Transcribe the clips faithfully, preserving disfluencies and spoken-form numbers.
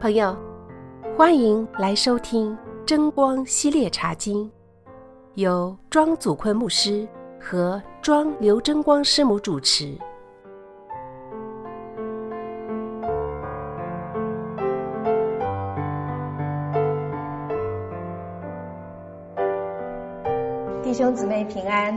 朋友，欢迎来收听真光系列茶经，由庄祖坤牧师和庄刘真光师母主持。 弟兄姊妹平安。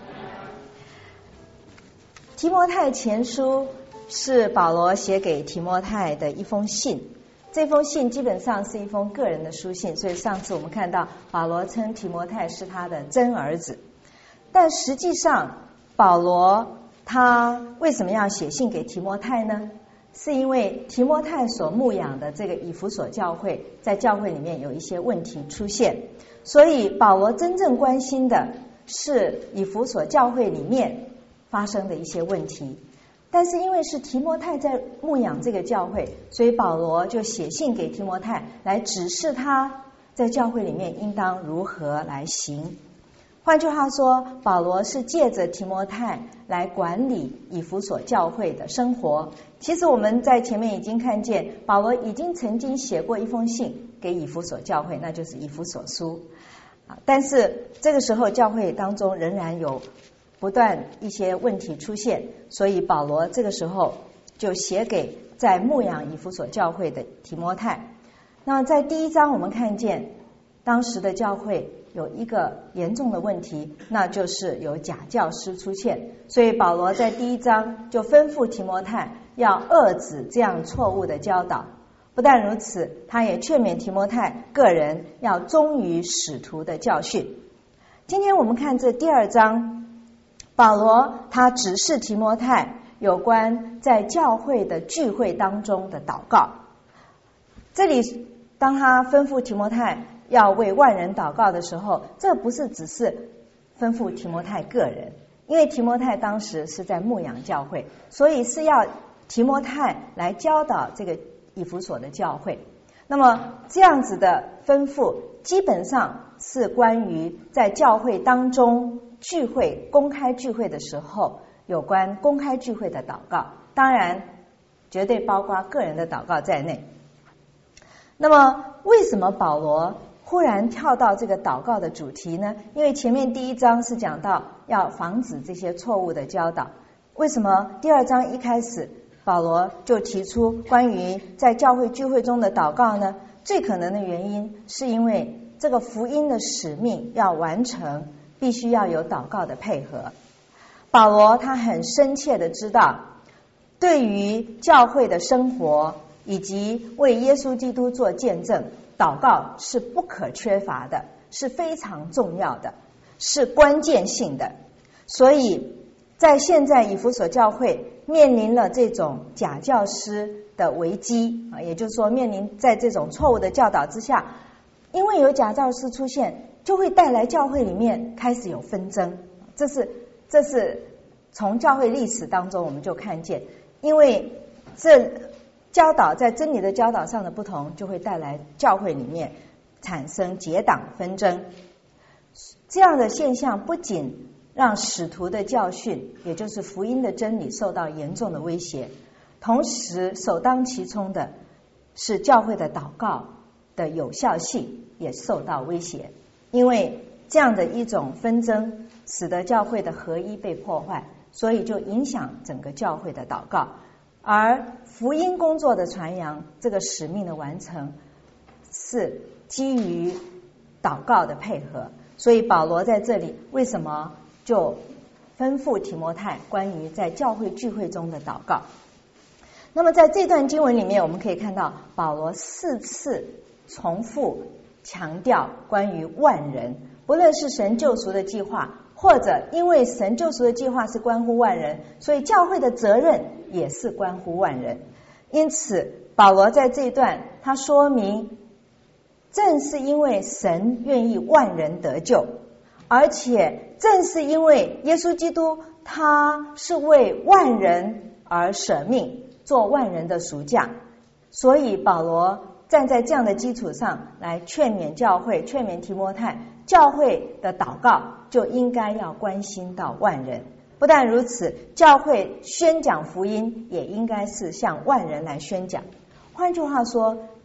提摩太前书是保罗写给提摩太的一封信，这封信基本上是一封个人的书信，所以上次我们看到保罗称提摩太是他的真儿子。但实际上保罗他为什么要写信给提摩太呢？是因为提摩太所牧养的这个以弗所教会在教会里面有一些问题出现，所以保罗真正关心的是以弗所教会里面发生的一些问题。但是因为是提摩太在牧养这个教会，所以保罗就写信给提摩太来指示他在教会里面应当如何来行。换句话说，保罗是借着提摩太来管理以弗所教会的生活。其实我们在前面已经看见，保罗已经曾经写过一封信给以弗所教会，那就是以弗所书。但是这个时候教会当中仍然有不断一些问题出现，所以保罗这个时候就写给在牧养以弗所教会的提摩太。那在第一章我们看见当时的教会有一个严重的问题，那就是有假教师出现，所以保罗在第一章就吩咐提摩太要遏止这样错误的教导。不但如此，他也劝勉提摩太个人要忠于使徒的教训。今天我们看这第二章，保罗他指示提摩太有关在教会的聚会当中的祷告。这里当他吩咐提摩太要为万人祷告的时候，这不是只是吩咐提摩太个人，因为提摩太当时是在牧养教会，所以是要提摩太来教导这个以弗所的教会。那么这样子的吩咐基本上是关于在教会当中聚会公开聚会的时候有关公开聚会的祷告，当然绝对包括个人的祷告在内。那么为什么保罗忽然跳到这个祷告的主题呢？因为前面第一章是讲到要防止这些错误的教导，为什么第二章一开始保罗就提出关于在教会聚会中的祷告呢？最可能的原因是因为这个福音的使命要完成，必须要有祷告的配合。保罗他很深切的知道，对于教会的生活以及为耶稣基督做见证，祷告是不可缺乏的，是非常重要的，是关键性的。所以在现在以弗所教会面临了这种假教师的危机，也就是说面临在这种错误的教导之下，因为有假教师出现，就会带来教会里面开始有纷争。这是这是从教会历史当中我们就看见，因为这教导在真理的教导上的不同，就会带来教会里面产生结党纷争。这样的现象不仅让使徒的教训，也就是福音的真理受到严重的威胁，同时首当其冲的是教会的祷告的有效性也受到威胁。因为这样的一种纷争使得教会的合一被破坏，所以就影响整个教会的祷告。而福音工作的传扬，这个使命的完成是基于祷告的配合。所以保罗在这里为什么就吩咐提摩太关于在教会聚会中的祷告。那么在这段经文里面，我们可以看到保罗四次重复强调关于万人，不论是神救赎的计划，或者因为神救赎的计划是关乎万人，所以教会的责任也是关乎万人。因此保罗在这一段他说明，正是因为神愿意万人得救，而且正是因为耶稣基督他是为万人而舍命，做万人的赎价，所以保罗站在这样的基础上来劝勉教会，劝勉提摩太，教会的祷告就应该要关心到万人。不但如此，教会宣讲福音也应该是向万人来宣讲。换句话说，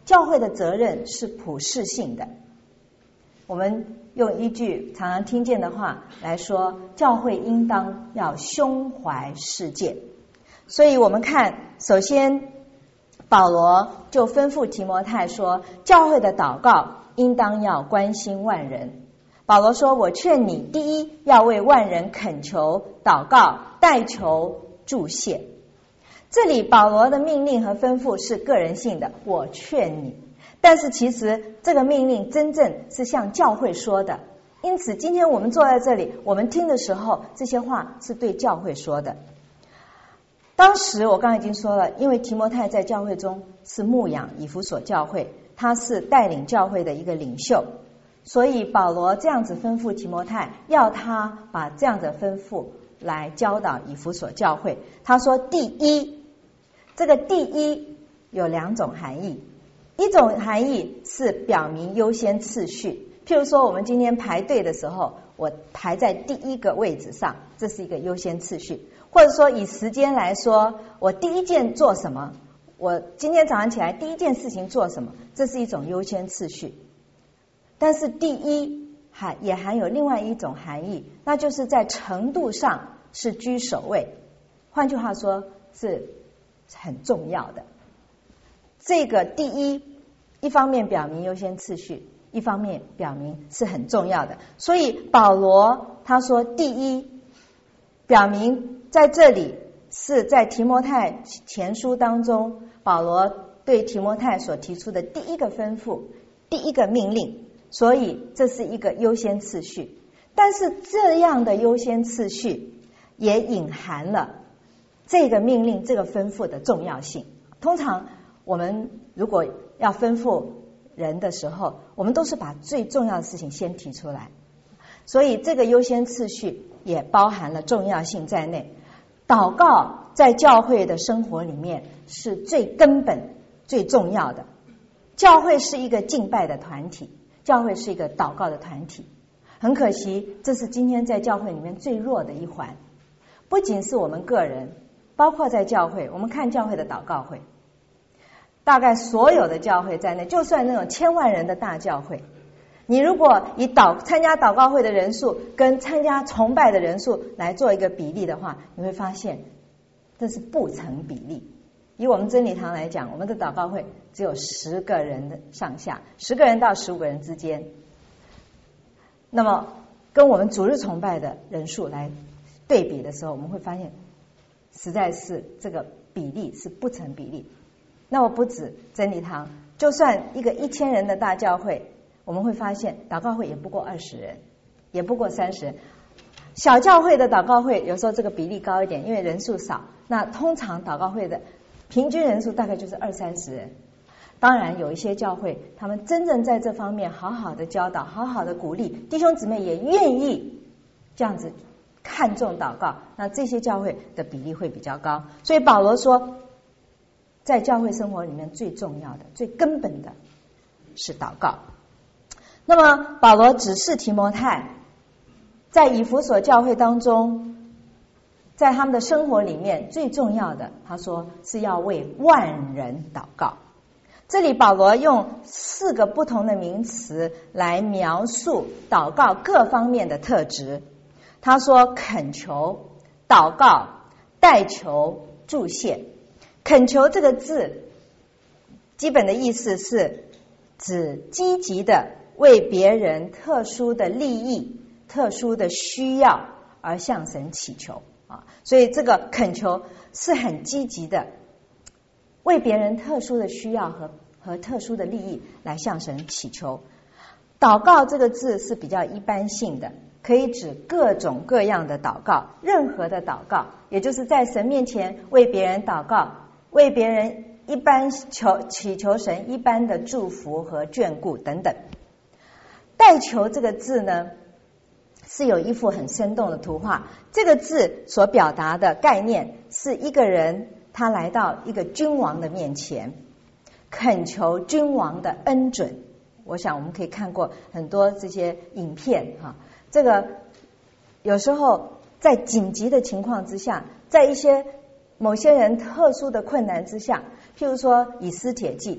教会的责任是普世性的。我们用一句常常听见的话来说，教会应当要胸怀世界。所以我们看，首先保罗就吩咐提摩太说，教会的祷告应当要关心万人。保罗说，我劝你，第一要为万人恳求、祷告、代求、祝谢。这里保罗的命令和吩咐是个人性的，我劝你，但是其实这个命令真正是向教会说的。因此今天我们坐在这里，我们听的时候，这些话是对教会说的。当时我刚才已经说了，因为提摩太在教会中是牧养以弗所教会，他是带领教会的一个领袖，所以保罗这样子吩咐提摩太，要他把这样的吩咐来教导以弗所教会。他说第一，这个第一有两种含义，一种含义是表明优先次序，譬如说我们今天排队的时候，我排在第一个位置上，这是一个优先次序。或者说以时间来说，我第一件做什么，我今天早上起来第一件事情做什么，这是一种优先次序。但是第一还也含有另外一种含义，那就是在程度上是居首位，换句话说是很重要的。这个第一一方面表明优先次序，一方面表明是很重要的。所以保罗他说第一表明在这里是在提摩太前书当中，保罗对提摩太所提出的第一个吩咐，第一个命令，所以这是一个优先次序。但是这样的优先次序也隐含了这个命令这个吩咐的重要性。通常我们如果要吩咐人的时候，我们都是把最重要的事情先提出来，所以这个优先次序也包含了重要性在内。祷告在教会的生活里面是最根本最重要的。教会是一个敬拜的团体，教会是一个祷告的团体。很可惜，这是今天在教会里面最弱的一环。不仅是我们个人，包括在教会，我们看教会的祷告会，大概所有的教会在内，就算那种千万人的大教会，你如果以祷参加祷告会的人数跟参加崇拜的人数来做一个比例的话，你会发现这是不成比例。以我们真理堂来讲，我们的祷告会只有十个人的上下，十个人到十五个人之间。那么跟我们主日崇拜的人数来对比的时候，我们会发现实在是这个比例是不成比例。那么不止真理堂，就算一个一千人的大教会，我们会发现祷告会也不过二十人，也不过三十人。小教会的祷告会有时候这个比例高一点，因为人数少，那通常祷告会的平均人数大概就是二三十人。当然有一些教会他们真正在这方面好好的教导，好好的鼓励，弟兄姊妹也愿意这样子看重祷告，那这些教会的比例会比较高。所以保罗说，在教会生活里面最重要的最根本的是祷告。那么保罗指示提摩太，在以弗所教会当中，在他们的生活里面最重要的，他说是要为万人祷告。这里保罗用四个不同的名词来描述祷告各方面的特质。他说恳求、祷告、代求、祝谢。恳求这个字基本的意思是指积极的为别人特殊的利益、特殊的需要而向神祈求啊，所以这个恳求是很积极的，为别人特殊的需要和和特殊的利益来向神祈求。祷告这个字是比较一般性的，可以指各种各样的祷告，任何的祷告，也就是在神面前为别人祷告，为别人一般求祈求神一般的祝福和眷顾等等。代求这个字呢，是有一幅很生动的图画。这个字所表达的概念是一个人他来到一个君王的面前，恳求君王的恩准。我想我们可以看过很多这些影片哈，这个有时候在紧急的情况之下，在一些某些人特殊的困难之下，譬如说以斯帖记，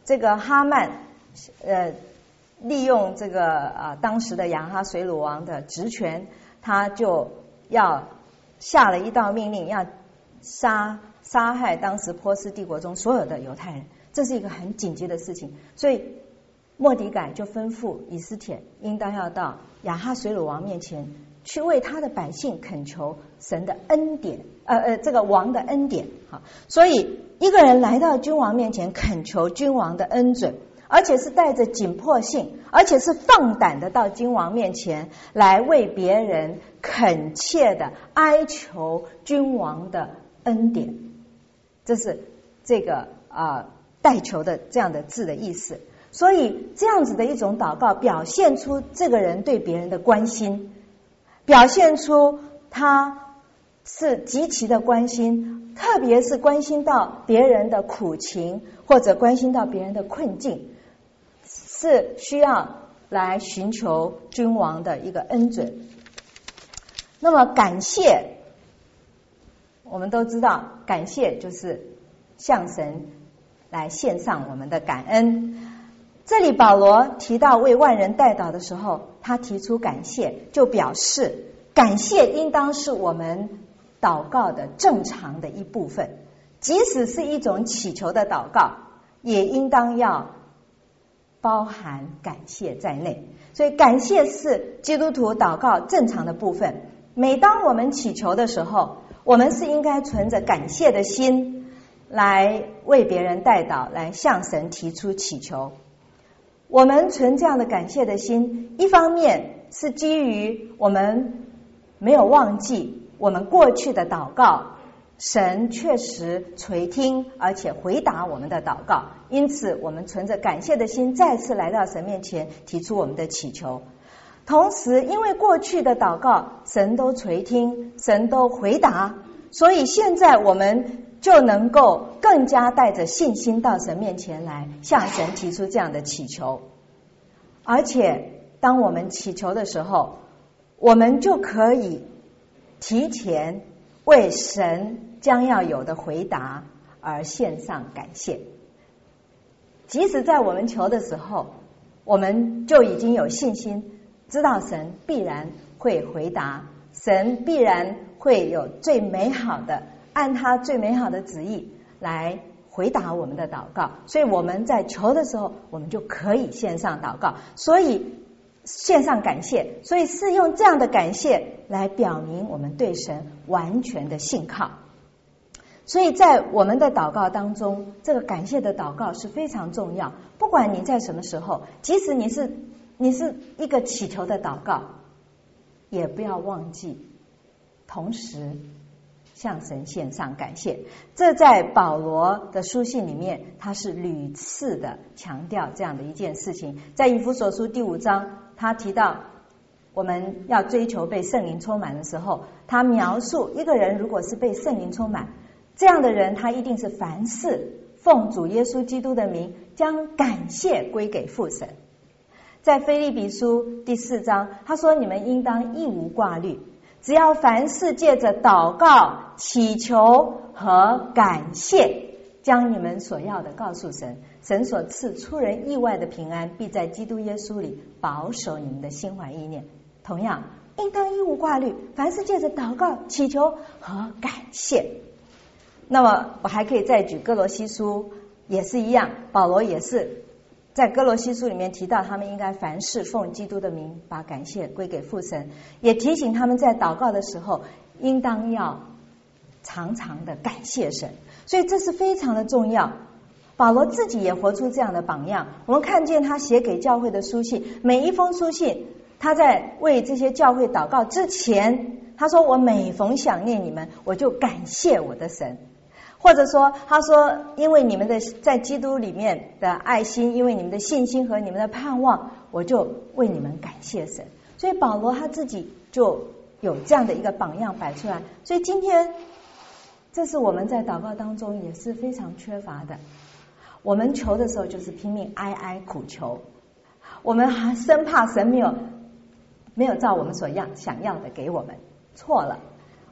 这个哈曼呃利用这个啊、呃、当时的亚哈水鲁王的职权，他就要下了一道命令，要杀杀害当时波斯帝国中所有的犹太人，这是一个很紧急的事情。所以末底改就吩咐以斯帖应当要到亚哈水鲁王面前去为他的百姓恳求神的恩典，呃呃，这个王的恩典。好，所以一个人来到君王面前恳求君王的恩准，而且是带着紧迫性，而且是放胆的到君王面前来为别人恳切的哀求君王的恩典，这是这个啊、呃、代求的这样的字的意思。所以这样子的一种祷告，表现出这个人对别人的关心，表现出他是极其的关心，特别是关心到别人的苦情，或者关心到别人的困境，是需要来寻求君王的一个恩准。那么感谢，我们都知道，感谢就是向神来献上我们的感恩。这里保罗提到为万人代祷的时候，他提出感谢，就表示感谢应当是我们祷告的正常的一部分，即使是一种祈求的祷告，也应当要包含感谢在内。所以感谢是基督徒祷告正常的部分。每当我们祈求的时候，我们是应该存着感谢的心来为别人代祷，来向神提出祈求。我们存这样的感谢的心，一方面是基于我们没有忘记我们过去的祷告，神确实垂听而且回答我们的祷告，因此我们存着感谢的心再次来到神面前提出我们的祈求。同时因为过去的祷告神都垂听，神都回答，所以现在我们就能够更加带着信心到神面前来向神提出这样的祈求。而且当我们祈求的时候，我们就可以提前为神将要有的回答而献上感谢。即使在我们求的时候，我们就已经有信心，知道神必然会回答，神必然会有最美好的，按他最美好的旨意来回答我们的祷告。所以我们在求的时候，我们就可以献上祷告，所以献上感谢，所以是用这样的感谢来表明我们对神完全的信靠。所以在我们的祷告当中，这个感谢的祷告是非常重要。不管你在什么时候，即使你是你是一个祈求的祷告，也不要忘记同时向神献上感谢。这在保罗的书信里面，他是屡次的强调这样的一件事情。在以弗所书第五章，他提到我们要追求被圣灵充满的时候，他描述一个人如果是被圣灵充满，这样的人他一定是凡事奉主耶稣基督的名，将感谢归给父神。在腓立比书第四章，他说你们应当一无挂虑，只要凡事借着祷告、祈求和感谢，将你们所要的告诉神，神所赐出人意外的平安，必在基督耶稣里保守你们的心怀意念。同样应当一无挂虑，凡事借着祷告、祈求和感谢。那么我还可以再举哥罗西书，也是一样，保罗也是在哥罗西书里面提到他们应该凡事奉基督的名，把感谢归给父神，也提醒他们在祷告的时候应当要常常的感谢神。所以这是非常的重要。保罗自己也活出这样的榜样，我们看见他写给教会的书信，每一封书信他在为这些教会祷告之前，他说我每逢想念你们，我就感谢我的神。或者说他说因为你们的在基督里面的爱心，因为你们的信心和你们的盼望，我就为你们感谢神。所以保罗他自己就有这样的一个榜样摆出来。所以今天这是我们在祷告当中也是非常缺乏的。我们求的时候就是拼命哀哀苦求，我们还生怕神没有没有照我们所要想要的给我们，错了。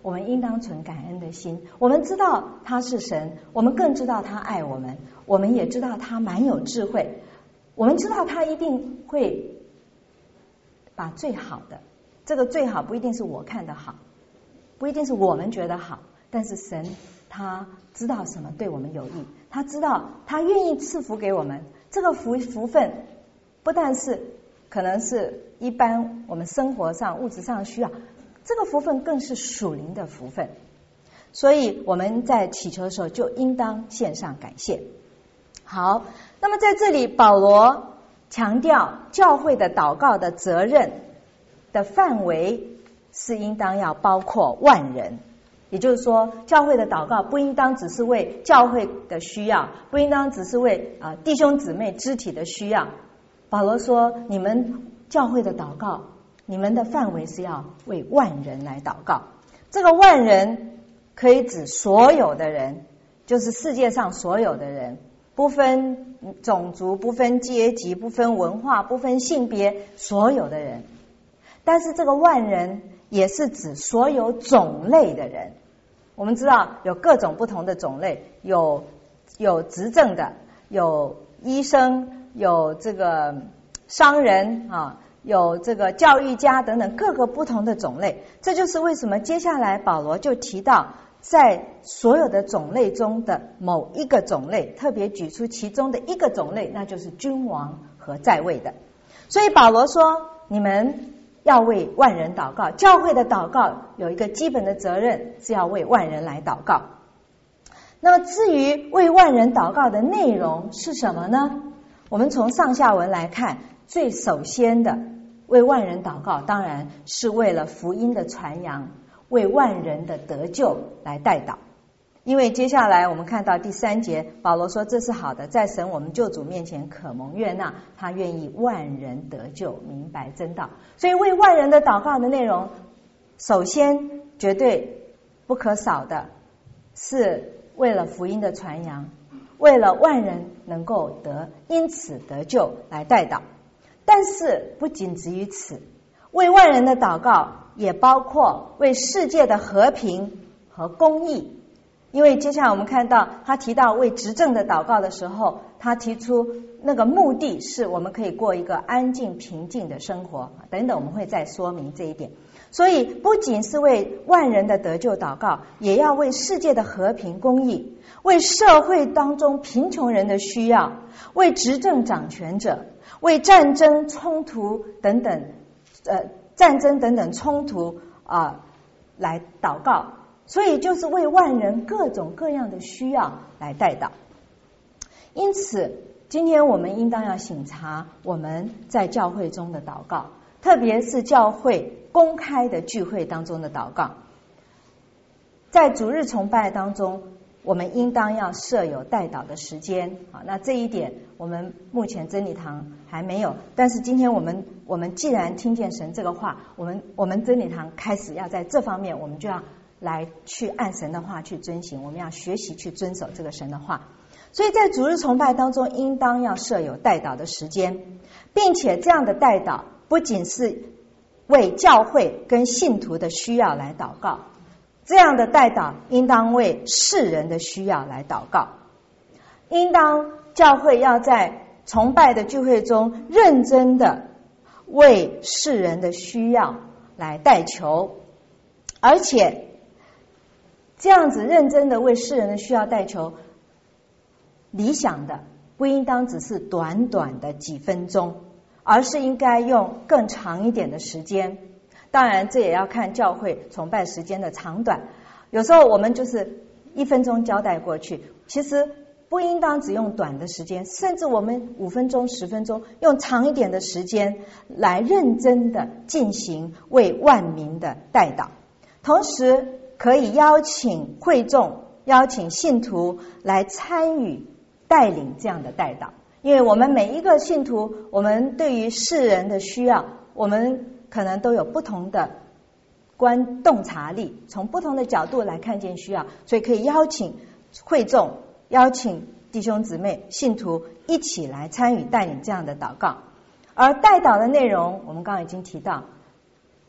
我们应当存感恩的心。我们知道他是神，我们更知道他爱我们，我们也知道他蛮有智慧，我们知道他一定会把最好的，这个最好不一定是我看的好，不一定是我们觉得好，但是神他知道什么对我们有益，他知道他愿意赐福给我们。这个福福分不但是可能是一般我们生活上物质上需要，这个福分更是属灵的福分。所以我们在祈求的时候就应当献上感谢。好，那么在这里保罗强调教会的祷告的责任的范围是应当要包括万人，也就是说教会的祷告不应当只是为教会的需要，不应当只是为啊弟兄姊妹肢体的需要。保罗说你们教会的祷告，你们的范围是要为万人来祷告。这个万人可以指所有的人，就是世界上所有的人，不分种族，不分阶级，不分文化，不分性别，所有的人。但是这个万人也是指所有种类的人。我们知道有各种不同的种类，有有执政的，有医生，有这个商人啊，有这个教育家等等各个不同的种类。这就是为什么接下来保罗就提到在所有的种类中的某一个种类，特别举出其中的一个种类，那就是君王和在位的。所以保罗说你们要为万人祷告，教会的祷告有一个基本的责任是要为万人来祷告。那么至于为万人祷告的内容是什么呢？我们从上下文来看，最首先的为万人祷告当然是为了福音的传扬，为万人的得救来代祷。因为接下来我们看到第三节，保罗说这是好的，在神我们救主面前可蒙悦纳，他愿意万人得救，明白真道。所以为万人的祷告的内容，首先绝对不可少的是为了福音的传扬，为了万人能够得因此得救来代祷。但是不仅止于此，为万人的祷告也包括为世界的和平和公义。因为接下来我们看到他提到为执政的祷告的时候，他提出那个目的是我们可以过一个安静平静的生活等等，我们会再说明这一点。所以不仅是为万人的得救祷告，也要为世界的和平公义，为社会当中贫穷人的需要，为执政掌权者，为战争冲突等等呃战争等等冲突啊、呃、来祷告。所以就是为万人各种各样的需要来代祷。因此今天我们应当要省察我们在教会中的祷告，特别是教会公开的聚会当中的祷告。在主日崇拜当中，我们应当要设有代祷的时间啊。那这一点我们目前真理堂还没有，但是今天我们我们既然听见神这个话，我们我们真理堂开始要在这方面，我们就要来去按神的话去遵行，我们要学习去遵守这个神的话。所以在主日崇拜当中应当要设有代祷的时间，并且这样的代祷不仅是为教会跟信徒的需要来祷告，这样的代祷应当为世人的需要来祷告。应当教会要在崇拜的聚会中认真的为世人的需要来代求，而且这样子认真的为世人的需要代求，理想的不应当只是短短的几分钟，而是应该用更长一点的时间。当然这也要看教会崇拜时间的长短，有时候我们就是一分钟交代过去，其实不应当只用短的时间，甚至我们五分钟十分钟用长一点的时间来认真的进行为万民的代祷。同时可以邀请会众，邀请信徒来参与带领这样的代祷。因为我们每一个信徒，我们对于世人的需要，我们可能都有不同的观洞察力，从不同的角度来看见需要，所以可以邀请会众，邀请弟兄姊妹信徒一起来参与带领这样的祷告。而代祷的内容我们刚刚已经提到，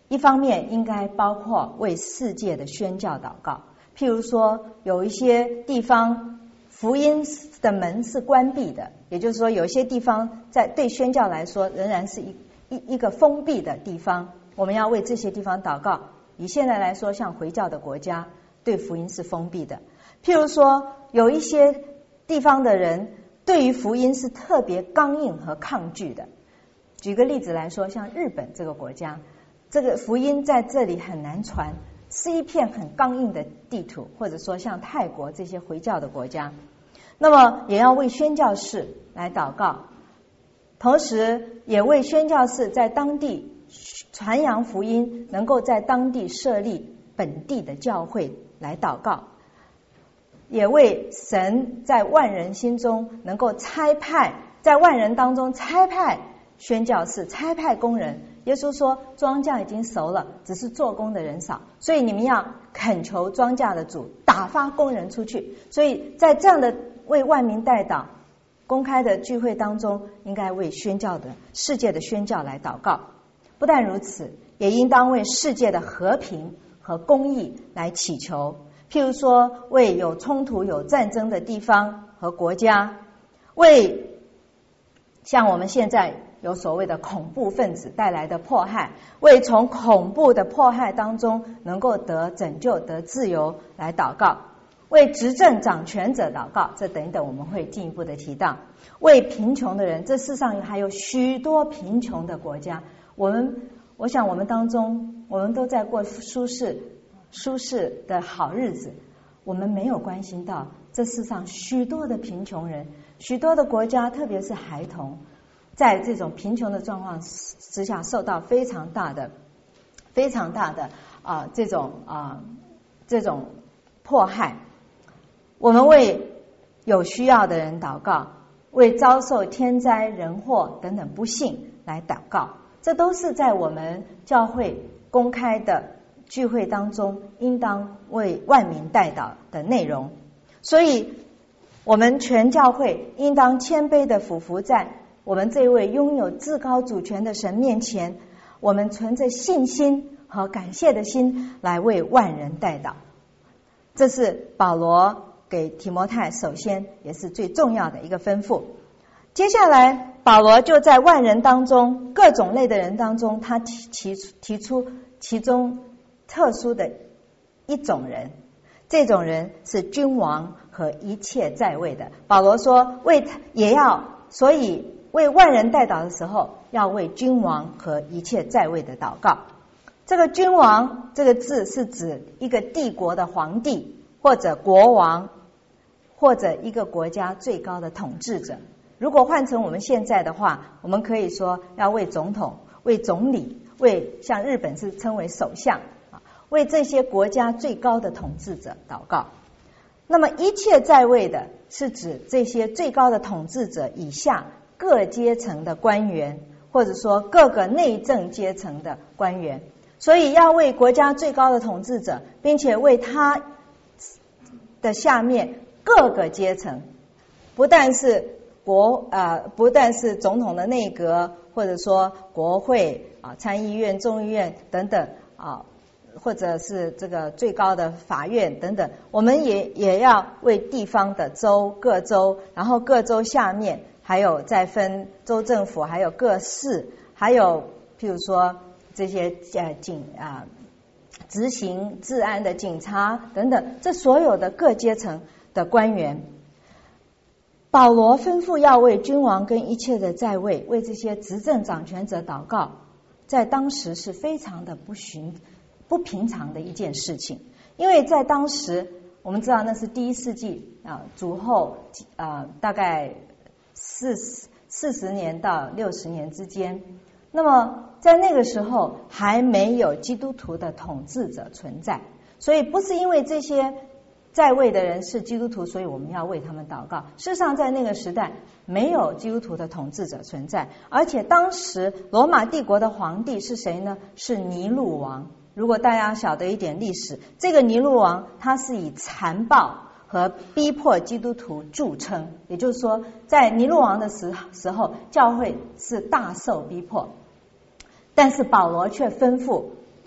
一方面应该包括为世界的宣教祷告，譬如说有一些地方福音的门是关闭的，也就是说有一些地方在对宣教来说仍然是一一一个封闭的地方，我们要为这些地方祷告。以现在来说，像回教的国家对福音是封闭的，譬如说有一些地方的人对于福音是特别刚硬和抗拒的。举个例子来说，像日本这个国家，这个福音在这里很难传，是一片很刚硬的地图，或者说像泰国这些回教的国家，那么也要为宣教士来祷告，同时也为宣教士在当地传扬福音，能够在当地设立本地的教会来祷告，也为神在万人心中能够差派，在万人当中差派宣教士，差派工人。耶稣说庄稼已经熟了，只是做工的人少，所以你们要恳求庄稼的主打发工人出去。所以在这样的为万民代祷公开的聚会当中，应该为宣教的世界的宣教来祷告。不但如此，也应当为世界的和平和公义来祈求，譬如说为有冲突有战争的地方和国家，为像我们现在有所谓的恐怖分子带来的迫害，为从恐怖的迫害当中能够得拯救得自由来祷告，为执政掌权者祷告，这等等我们会进一步的提到，为贫穷的人，这世上还有许多贫穷的国家，我们我想我们当中我们都在过舒适舒适的好日子，我们没有关心到这世上许多的贫穷人，许多的国家特别是孩童在这种贫穷的状况之下受到非常大的非常大的啊、呃、这种啊、呃、这种迫害。我们为有需要的人祷告，为遭受天灾人祸等等不幸来祷告，这都是在我们教会公开的聚会当中应当为万民代祷的内容。所以我们全教会应当谦卑的俯伏在我们这位拥有至高主权的神面前，我们存着信心和感谢的心来为万人代祷。这是保罗给提摩太首先也是最重要的一个吩咐。接下来保罗就在万人当中各种类的人当中，他提提提出其中特殊的一种人，这种人是君王和一切在位的。保罗说为也要所以为万人代祷的时候，要为君王和一切在位的祷告。这个君王这个字是指一个帝国的皇帝，或者国王，或者一个国家最高的统治者。如果换成我们现在的话，我们可以说要为总统、为总理、为像日本是称为首相，为这些国家最高的统治者祷告。那么一切在位的是指这些最高的统治者以下各阶层的官员，或者说各个内政阶层的官员。所以要为国家最高的统治者，并且为他的下面各个阶层，不但是国呃，不但是总统的内阁，或者说国会啊、参议院、众议院等等啊，或者是这个最高的法院等等，我们也也要为地方的州、各州，然后各州下面还有再分州政府，还有各市，还有譬如说这些呃警啊、执行治安的警察等等，这所有的各阶层的官员。保罗吩咐要为君王跟一切的在位，为这些执政掌权者祷告，在当时是非常的不寻不平常的一件事情。因为在当时我们知道那是第一世纪啊，主后啊大概四四十年到六十年之间，那么在那个时候还没有基督徒的统治者存在，所以不是因为这些在位的人是基督徒，所以我们要为他们祷告。事实上在那个时代没有基督徒的统治者存在，而且当时罗马帝国的皇帝是谁呢？是尼禄王。如果大家晓得一点历史，这个尼禄王他是以残暴和逼迫基督徒著称，也就是说在尼禄王的时时候教会是大受逼迫，但是保罗却吩咐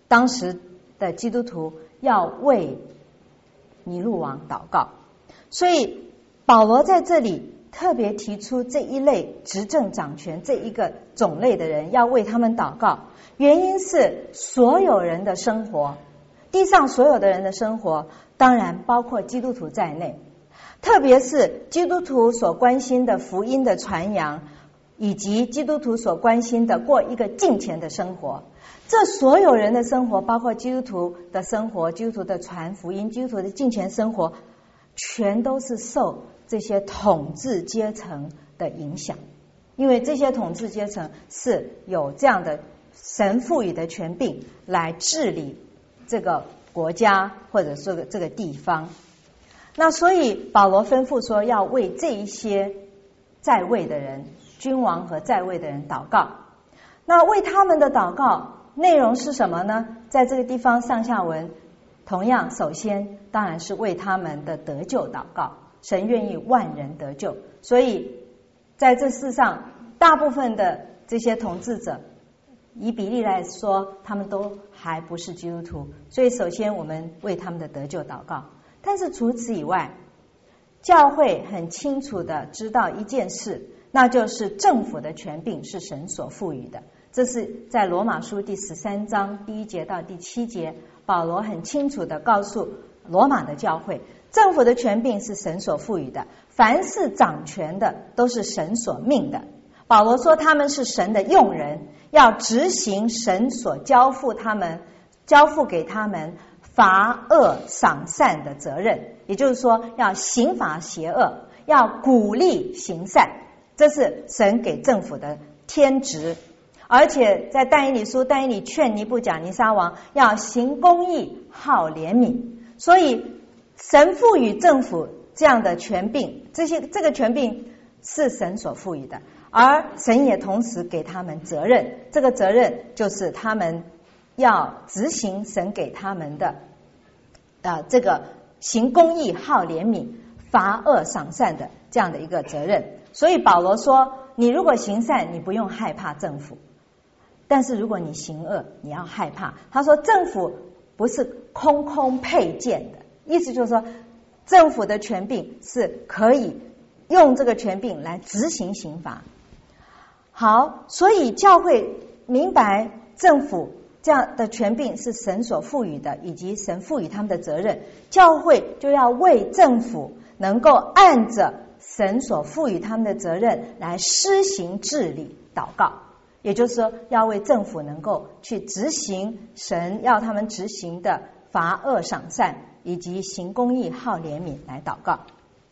当时的基督徒要为尼禄王祷告。所以保罗在这里特别提出这一类执政掌权这一个种类的人要为他们祷告，原因是所有人的生活，地上所有的人的生活，当然包括基督徒在内，特别是基督徒所关心的福音的传扬，以及基督徒所关心的过一个敬虔的生活，这所有人的生活，包括基督徒的生活，基督徒的传福音，基督徒的敬虔生活，全都是受这些统治阶层的影响。因为这些统治阶层是有这样的神赋予的权柄来治理这个国家或者说这个地方。那所以保罗吩咐说要为这一些在位的人，君王和在位的人祷告。那为他们的祷告内容是什么呢？在这个地方上下文同样，首先当然是为他们的得救祷告，神愿意万人得救。所以在这世上大部分的这些统治者，以比例来说他们都还不是基督徒，所以首先我们为他们的得救祷告。但是除此以外，教会很清楚的知道一件事，那就是政府的权柄是神所赋予的。这是在罗马书第十三章第一节到第七节，保罗很清楚的告诉罗马的教会，政府的权柄是神所赋予的，凡是掌权的都是神所命的。保罗说他们是神的用人，要执行神所交付他们交付给他们罚恶赏善的责任，也就是说要刑罚邪恶，要鼓励行善，这是神给政府的天职。而且在但以理书，但以理劝尼布甲尼撒王要行公义，好怜悯。所以神赋予政府这样的权柄，这些这个权柄是神所赋予的，而神也同时给他们责任，这个责任就是他们要执行神给他们的呃这个行公义、好怜悯、罚恶赏善的这样的一个责任。所以保罗说，你如果行善，你不用害怕政府，但是如果你行恶，你要害怕。他说政府不是空空佩剑的，意思就是说政府的权柄是可以用这个权柄来执行刑罚。好，所以教会明白政府这样的权柄是神所赋予的，以及神赋予他们的责任，教会就要为政府能够按着神所赋予他们的责任来施行治理祷告。也就是说要为政府能够去执行神要他们执行的罚恶赏善以及行公义、好怜悯来祷告。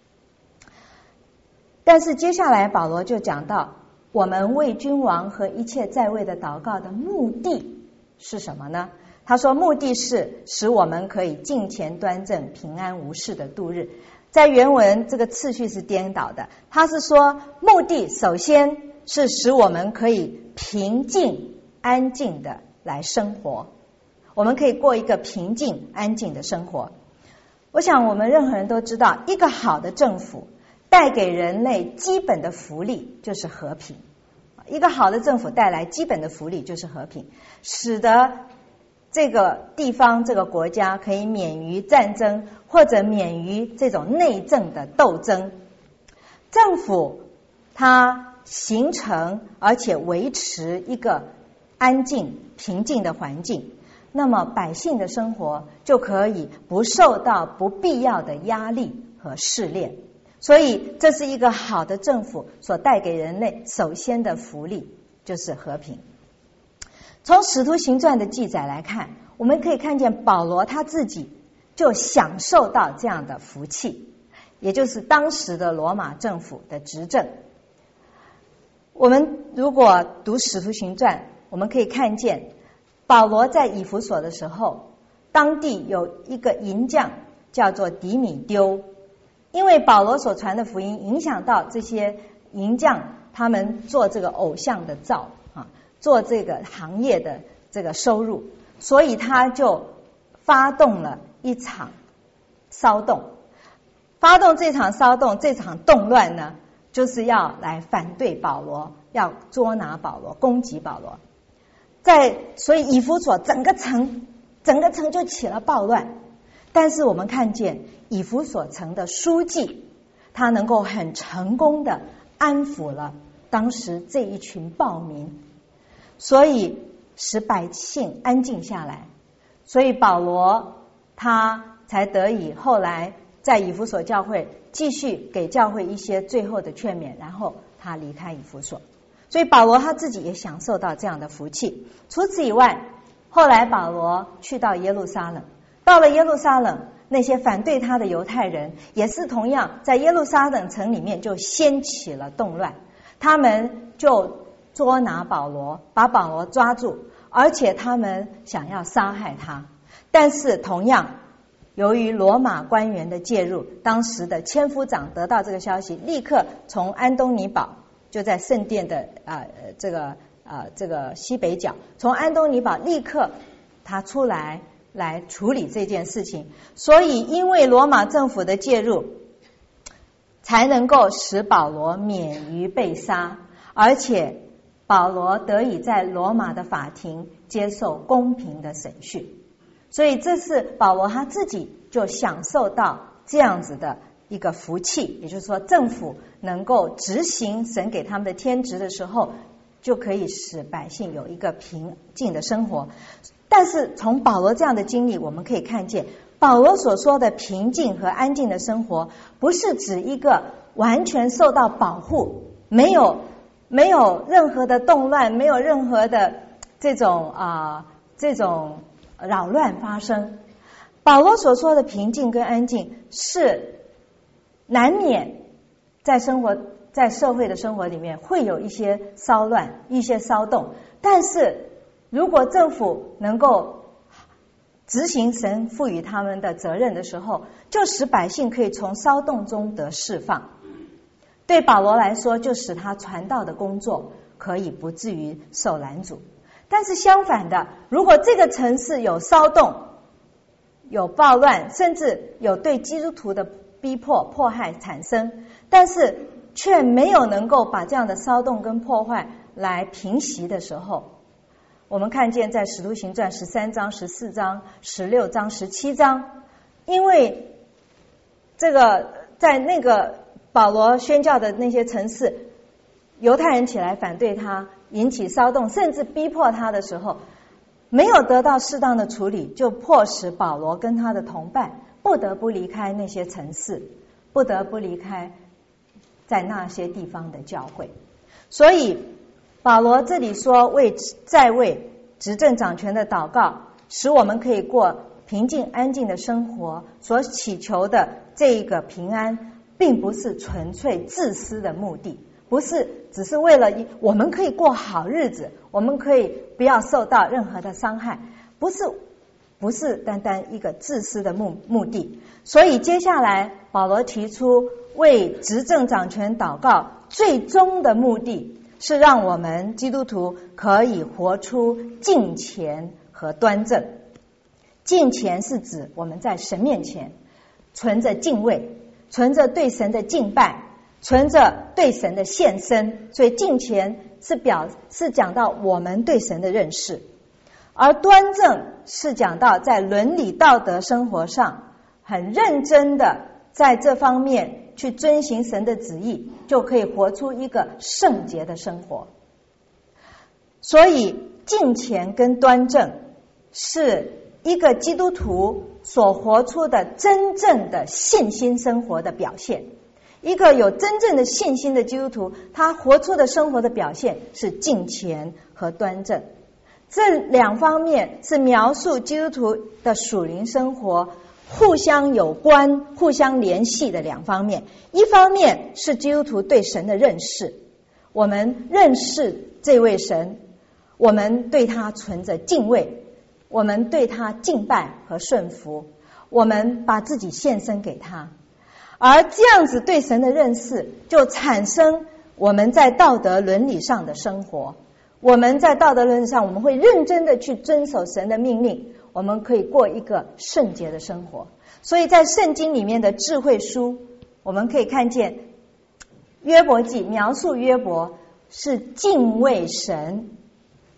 但是接下来保罗就讲到，我们为君王和一切在位的祷告的目的是什么呢？他说目的是使我们可以敬虔端正、平安无事的度日。在原文这个次序是颠倒的，他是说目的首先是使我们可以平静安静的来生活，我们可以过一个平静安静的生活。我想我们任何人都知道，一个好的政府带给人类基本的福利就是和平，一个好的政府带来基本的福利就是和平，使得这个地方这个国家可以免于战争，或者免于这种内政的斗争。政府它形成而且维持一个安静平静的环境，那么百姓的生活就可以不受到不必要的压力和试炼。所以这是一个好的政府所带给人类首先的福利，就是和平。从使徒行传的记载来看，我们可以看见保罗他自己就享受到这样的福气，也就是当时的罗马政府的执政。我们如果读使徒行传，我们可以看见保罗在以弗所的时候，当地有一个银匠叫做迪米丢，因为保罗所传的福音影响到这些银匠，他们做这个偶像的造啊，做这个行业的这个收入，所以他就发动了一场骚动。发动这场骚动，这场动乱呢，就是要来反对保罗，要捉拿保罗，攻击保罗。 在所以以弗所整个城整个城就起了暴乱。但是我们看见以弗所城的书记，他能够很成功的安抚了当时这一群暴民，所以使百姓安静下来。所以保罗他才得以后来在以弗所教会继续给教会一些最后的劝勉，然后他离开以弗所。所以保罗他自己也享受到这样的福气。除此以外，后来保罗去到耶路撒冷，到了耶路撒冷，那些反对他的犹太人也是同样在耶路撒冷城里面就掀起了动乱，他们就捉拿保罗，把保罗抓住，而且他们想要杀害他。但是同样由于罗马官员的介入，当时的千夫长得到这个消息，立刻从安东尼堡，就在圣殿的啊、呃、这个啊、呃、这个西北角，从安东尼堡立刻他出来来处理这件事情。所以因为罗马政府的介入，才能够使保罗免于被杀，而且保罗得以在罗马的法庭接受公平的审讯。所以这是保罗他自己就享受到这样子的一个福气，也就是说政府能够执行神给他们的天职的时候，就可以使百姓有一个平静的生活。但是从保罗这样的经历，我们可以看见保罗所说的平静和安静的生活，不是指一个完全受到保护，没有没有任何的动乱，没有任何的这种啊、呃、这种扰乱发生。保罗所说的平静跟安静，是难免在生活在社会的生活里面会有一些骚乱，一些骚动，但是如果政府能够执行神赋予他们的责任的时候，就使百姓可以从骚动中得释放。对保罗来说，就使他传道的工作可以不至于受拦阻。但是相反的，如果这个城市有骚动，有暴乱，甚至有对基督徒的逼迫迫害产生，但是却没有能够把这样的骚动跟破坏来平息的时候，我们看见在使徒行传十三章、十四章、十六章、十七章，因为这个在那个保罗宣教的那些城市，犹太人起来反对他，引起骚动，甚至逼迫他的时候，没有得到适当的处理，就迫使保罗跟他的同伴不得不离开那些城市，不得不离开在那些地方的教会。所以保罗这里说，为在位执政掌权的祷告，使我们可以过平静安静的生活，所祈求的这一个平安，并不是纯粹自私的目的，不是只是为了我们可以过好日子，我们可以不要受到任何的伤害，不是不是单单一个自私的目目的。所以接下来保罗提出为执政掌权祷告，最终的目的是让我们基督徒可以活出敬虔和端正。敬虔是指我们在神面前存着敬畏，存着对神的敬拜，存着对神的献身，所以敬虔是表是讲到我们对神的认识。而端正是讲到在伦理道德生活上很认真的在这方面去遵行神的旨意，就可以活出一个圣洁的生活。所以敬虔跟端正是一个基督徒所活出的真正的信心生活的表现。一个有真正的信心的基督徒，他活出的生活的表现是敬虔和端正。这两方面是描述基督徒的属灵生活互相有关、互相联系的两方面。一方面是基督徒对神的认识，我们认识这位神，我们对他存着敬畏，我们对他敬拜和顺服，我们把自己献身给他。而这样子对神的认识，就产生我们在道德伦理上的生活。我们在道德伦理上，我们会认真的去遵守神的命令，我们可以过一个圣洁的生活。所以在圣经里面的智慧书，我们可以看见约伯记描述约伯是敬畏神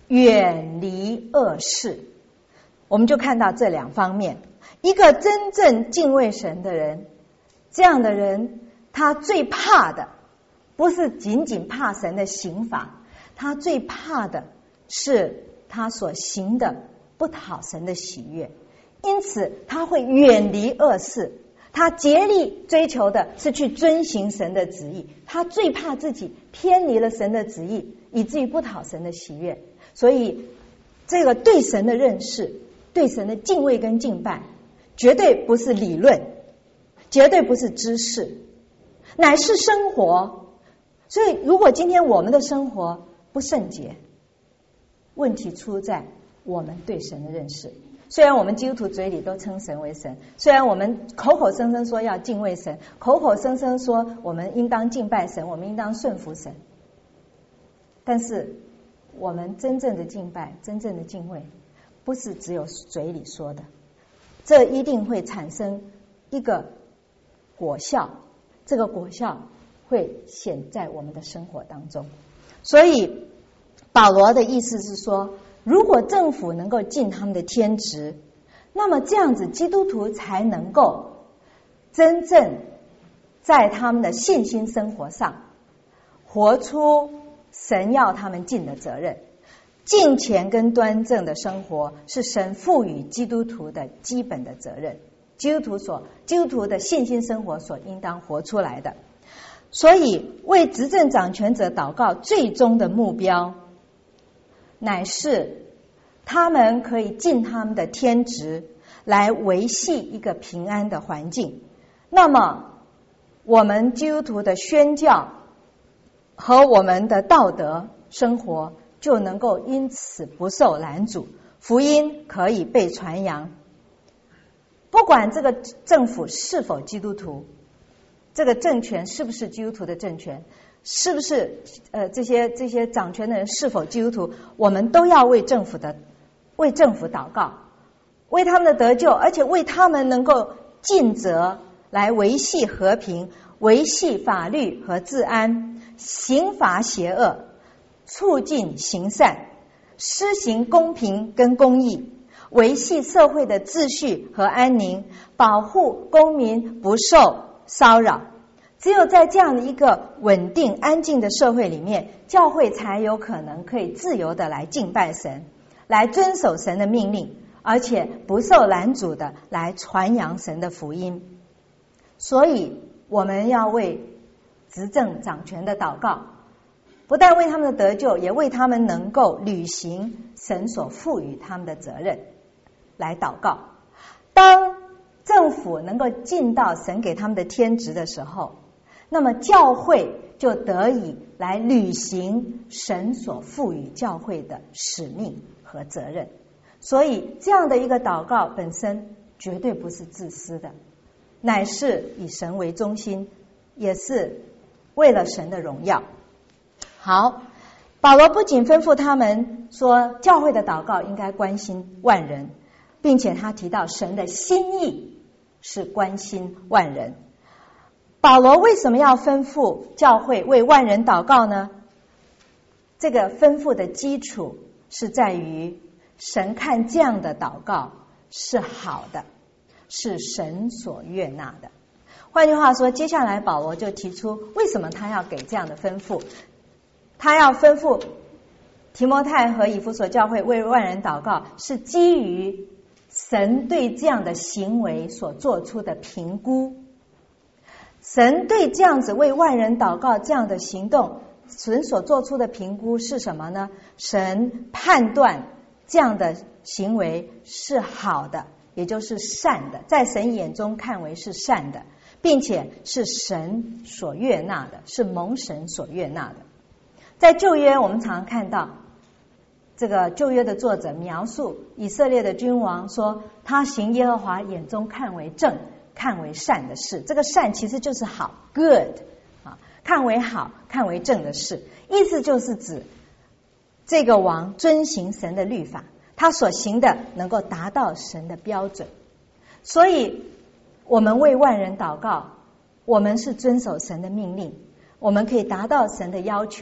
远离恶事。我们就看到这两方面，一个真正敬畏神的人，这样的人他最怕的不是仅仅怕神的刑罚，他最怕的是他所行的不讨神的喜悦，因此他会远离恶事，他竭力追求的是去遵行神的旨意，他最怕自己偏离了神的旨意，以至于不讨神的喜悦。所以这个对神的认识，对神的敬畏跟敬拜，绝对不是理论，绝对不是知识，乃是生活。所以如果今天我们的生活不圣洁，问题出在我们对神的认识。虽然我们基督徒嘴里都称神为神，虽然我们口口声声说要敬畏神，口口声声说我们应当敬拜神，我们应当顺服神，但是我们真正的敬拜，真正的敬畏，不是只有嘴里说的，这一定会产生一个果效，这个果效会显在我们的生活当中。所以保罗的意思是说，如果政府能够尽他们的天职，那么这样子基督徒才能够真正在他们的信心生活上活出神要他们尽的责任。敬虔跟端正的生活是神赋予基督徒的基本的责任，基督徒所基督徒的信心生活所应当活出来的。所以为执政掌权者祷告最终的目标，乃是他们可以尽他们的天职来维系一个平安的环境。那么我们基督徒的宣教和我们的道德生活就能够因此不受拦阻，福音可以被传扬。不管这个政府是否基督徒，这个政权是不是基督徒的政权，是不是呃这些这些掌权的人是否基督徒，我们都要为政府的为政府祷告，为他们的得救，而且为他们能够尽责来维系和平，维系法律和治安，刑罚邪恶，促进行善，施行公平跟公义，维系社会的秩序和安宁，保护公民不受骚扰。只有在这样的一个稳定安静的社会里面，教会才有可能可以自由的来敬拜神，来遵守神的命令，而且不受拦阻的来传扬神的福音。所以我们要为执政掌权的祷告，不但为他们的得救，也为他们能够履行神所赋予他们的责任来祷告。当政府能够尽到神给他们的天职的时候，那么教会就得以来履行神所赋予教会的使命和责任。所以这样的一个祷告本身绝对不是自私的，乃是以神为中心，也是为了神的荣耀。好，保罗不仅吩咐他们说教会的祷告应该关心万人，并且他提到神的心意是关心万人。保罗为什么要吩咐教会为万人祷告呢？这个吩咐的基础是在于神看这样的祷告是好的，是神所悦纳的。换句话说，接下来保罗就提出为什么他要给这样的吩咐。他要吩咐提摩太和以弗所教会为万人祷告，是基于神对这样的行为所做出的评估。神对这样子为万人祷告这样的行动，神所做出的评估是什么呢？神判断这样的行为是好的，也就是善的，在神眼中看为是善的，并且是神所悦纳的，是蒙神所悦纳的。在旧约我们常常看到这个旧约的作者描述以色列的君王说，他行耶和华眼中看为正看为善的事。这个善其实就是好 good 啊，看为好看为正的事，意思就是指这个王遵行神的律法，他所行的能够达到神的标准。所以我们为万人祷告，我们是遵守神的命令，我们可以达到神的要求，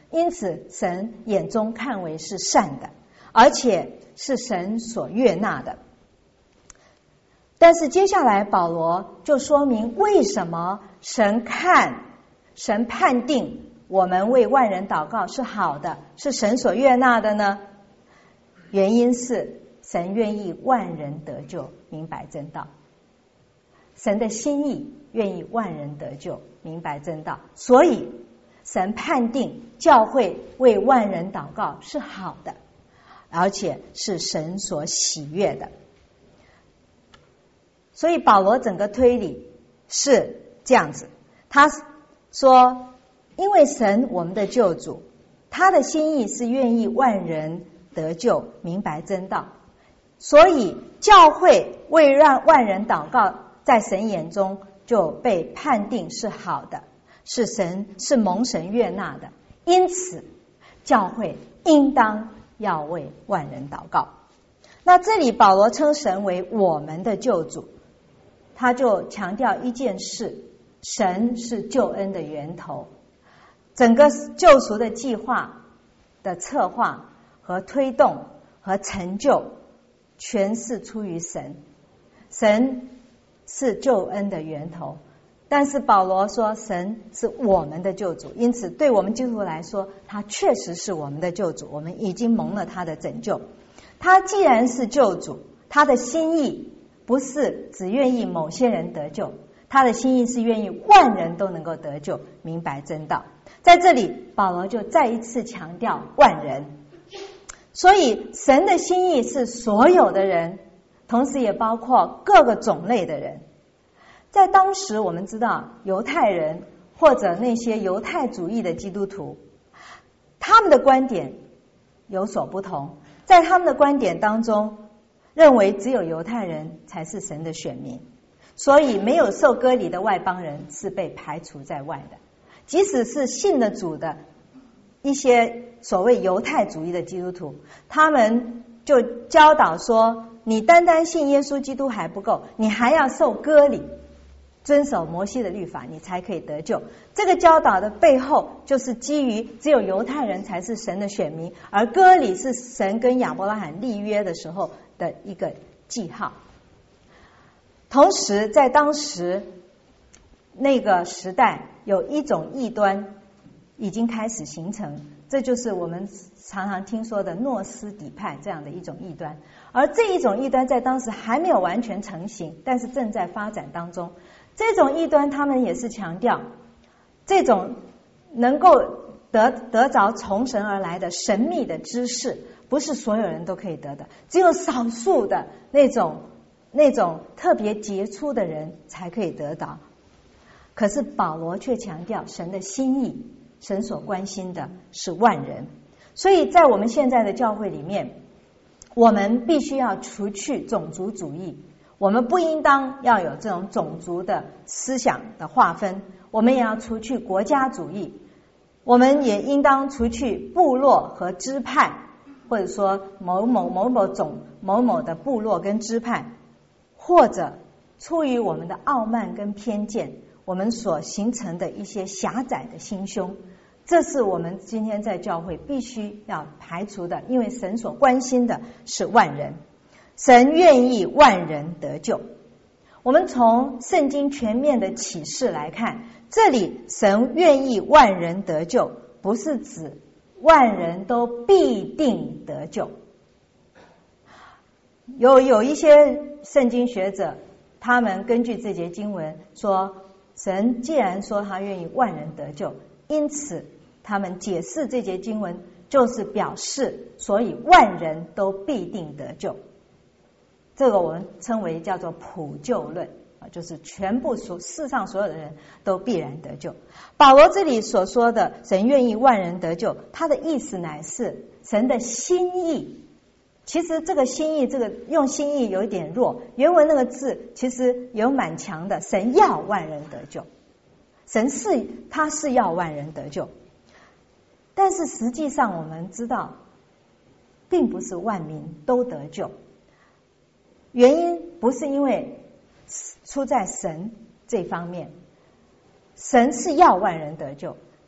因此神眼中看为是善的，而且是神所悦纳的。但是接下来保罗就说明为什么神看神判定我们为万人祷告是好的，是神所悦纳的呢？原因是神愿意万人得救，明白真道。神的心意愿意万人得救，明白真道，所以神判定教会为万人祷告是好的，而且是神所喜悦的。所以保罗整个推理是这样子，他说因为神我们的救主，他的心意是愿意万人得救，明白真道，所以教会为让万人祷告，在神眼中就被判定是好的，是神是蒙神悦纳的，因此教会应当要为万人祷告。那这里保罗称神为我们的救主，他就强调一件事，神是救恩的源头，整个救赎的计划的策划和推动和成就全是出于神，神是救恩的源头。但是保罗说神是我们的救主，因此对我们基督徒来说，他确实是我们的救主，我们已经蒙了他的拯救。他既然是救主，他的心意不是只愿意某些人得救，他的心意是愿意万人都能够得救，明白真道。在这里保罗就再一次强调万人，所以神的心意是所有的人，同时也包括各个种类的人。在当时我们知道犹太人或者那些犹太主义的基督徒，他们的观点有所不同，在他们的观点当中认为只有犹太人才是神的选民，所以没有受割礼的外邦人是被排除在外的。即使是信了主的一些所谓犹太主义的基督徒，他们就教导说，你单单信耶稣基督还不够，你还要受割礼，遵守摩西的律法，你才可以得救。这个教导的背后就是基于只有犹太人才是神的选民，而割礼是神跟亚伯拉罕立约的时候的一个记号。同时在当时那个时代有一种异端已经开始形成，这就是我们常常听说的诺斯底派这样的一种异端。而这一种异端在当时还没有完全成型，但是正在发展当中。这种异端他们也是强调这种能够得得着从神而来的神秘的知识不是所有人都可以得的，只有少数的那种那种特别杰出的人才可以得到。可是保罗却强调神的心意，神所关心的是万人。所以在我们现在的教会里面，我们必须要除去种族主义，我们不应当要有这种种族的思想的划分，我们也要除去国家主义，我们也应当除去部落和支派，或者说某某某某种某某的部落跟支派，或者出于我们的傲慢跟偏见，我们所形成的一些狭窄的心胸，这是我们今天在教会必须要排除的，因为神所关心的是万人，神愿意万人得救。我们从圣经全面的启示来看，这里神愿意万人得救，不是指万人都必定得救。有有一些圣经学者，他们根据这节经文说，神既然说他愿意万人得救，因此他们解释这节经文就是表示，所以万人都必定得救。这个我们称为叫做普救论，就是全部所世上所有的人都必然得救。保罗这里所说的神愿意万人得救，他的意思乃是神的心意。其实这个心意，这个用心意有一点弱，原文那个字其实有蛮强的，神要万人得救，神是他是要万人得救，但是实际上我们知道并不是万民都得救，原因不是因为出在神这方面，神是要万人得救，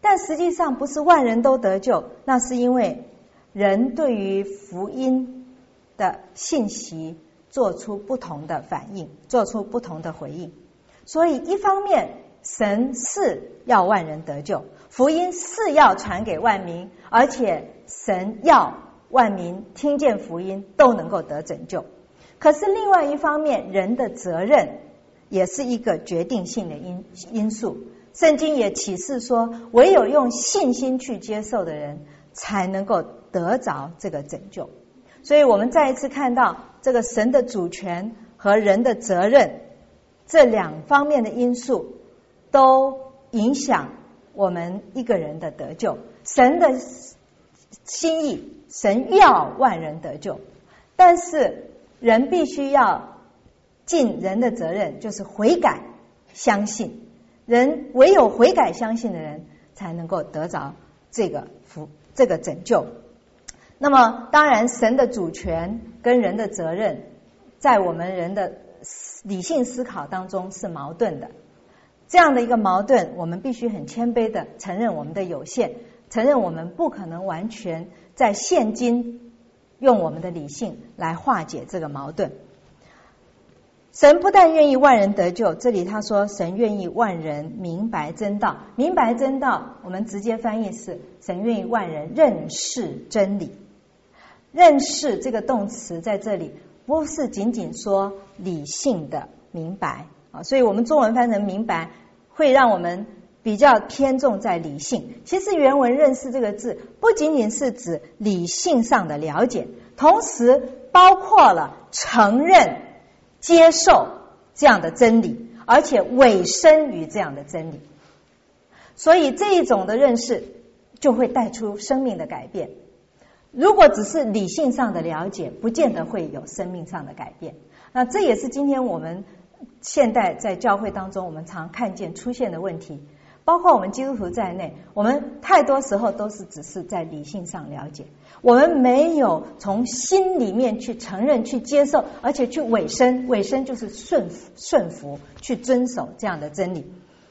但实际上不是万人都得救，那是因为人对于福音的信息做出不同的反应，做出不同的回应。所以一方面神是要万人得救，福音是要传给万民，而且神要万民听见福音都能够得拯救。可是另外一方面，人的责任也是一个决定性的因因素。圣经也启示说，唯有用信心去接受的人才能够得着这个拯救。所以我们再一次看到这个神的主权和人的责任这两方面的因素都影响我们一个人的得救。神的心意，神要万人得救，但是人必须要尽人的责任，就是悔改相信。人唯有悔改相信的人才能够得着这个福这个拯救。那么当然神的主权跟人的责任在我们人的理性思考当中是矛盾的。这样的一个矛盾，我们必须很谦卑的承认我们的有限，承认我们不可能完全在现今用我们的理性来化解这个矛盾。神不但愿意万人得救，这里他说神愿意万人明白真道。明白真道我们直接翻译是神愿意万人认识真理。认识这个动词在这里不是仅仅说理性的明白，所以我们中文翻成明白会让我们比较偏重在理性。其实原文认识这个字不仅仅是指理性上的了解，同时包括了承认接受这样的真理，而且委身于这样的真理。所以这一种的认识就会带出生命的改变。如果只是理性上的了解，不见得会有生命上的改变。那这也是今天我们现代在教会当中我们常看见出现的问题，包括我们基督徒在内，我们太多时候都是只是在理性上了解，我们没有从心里面去承认去接受，而且去委身。委身就是顺服顺服去遵守这样的真理。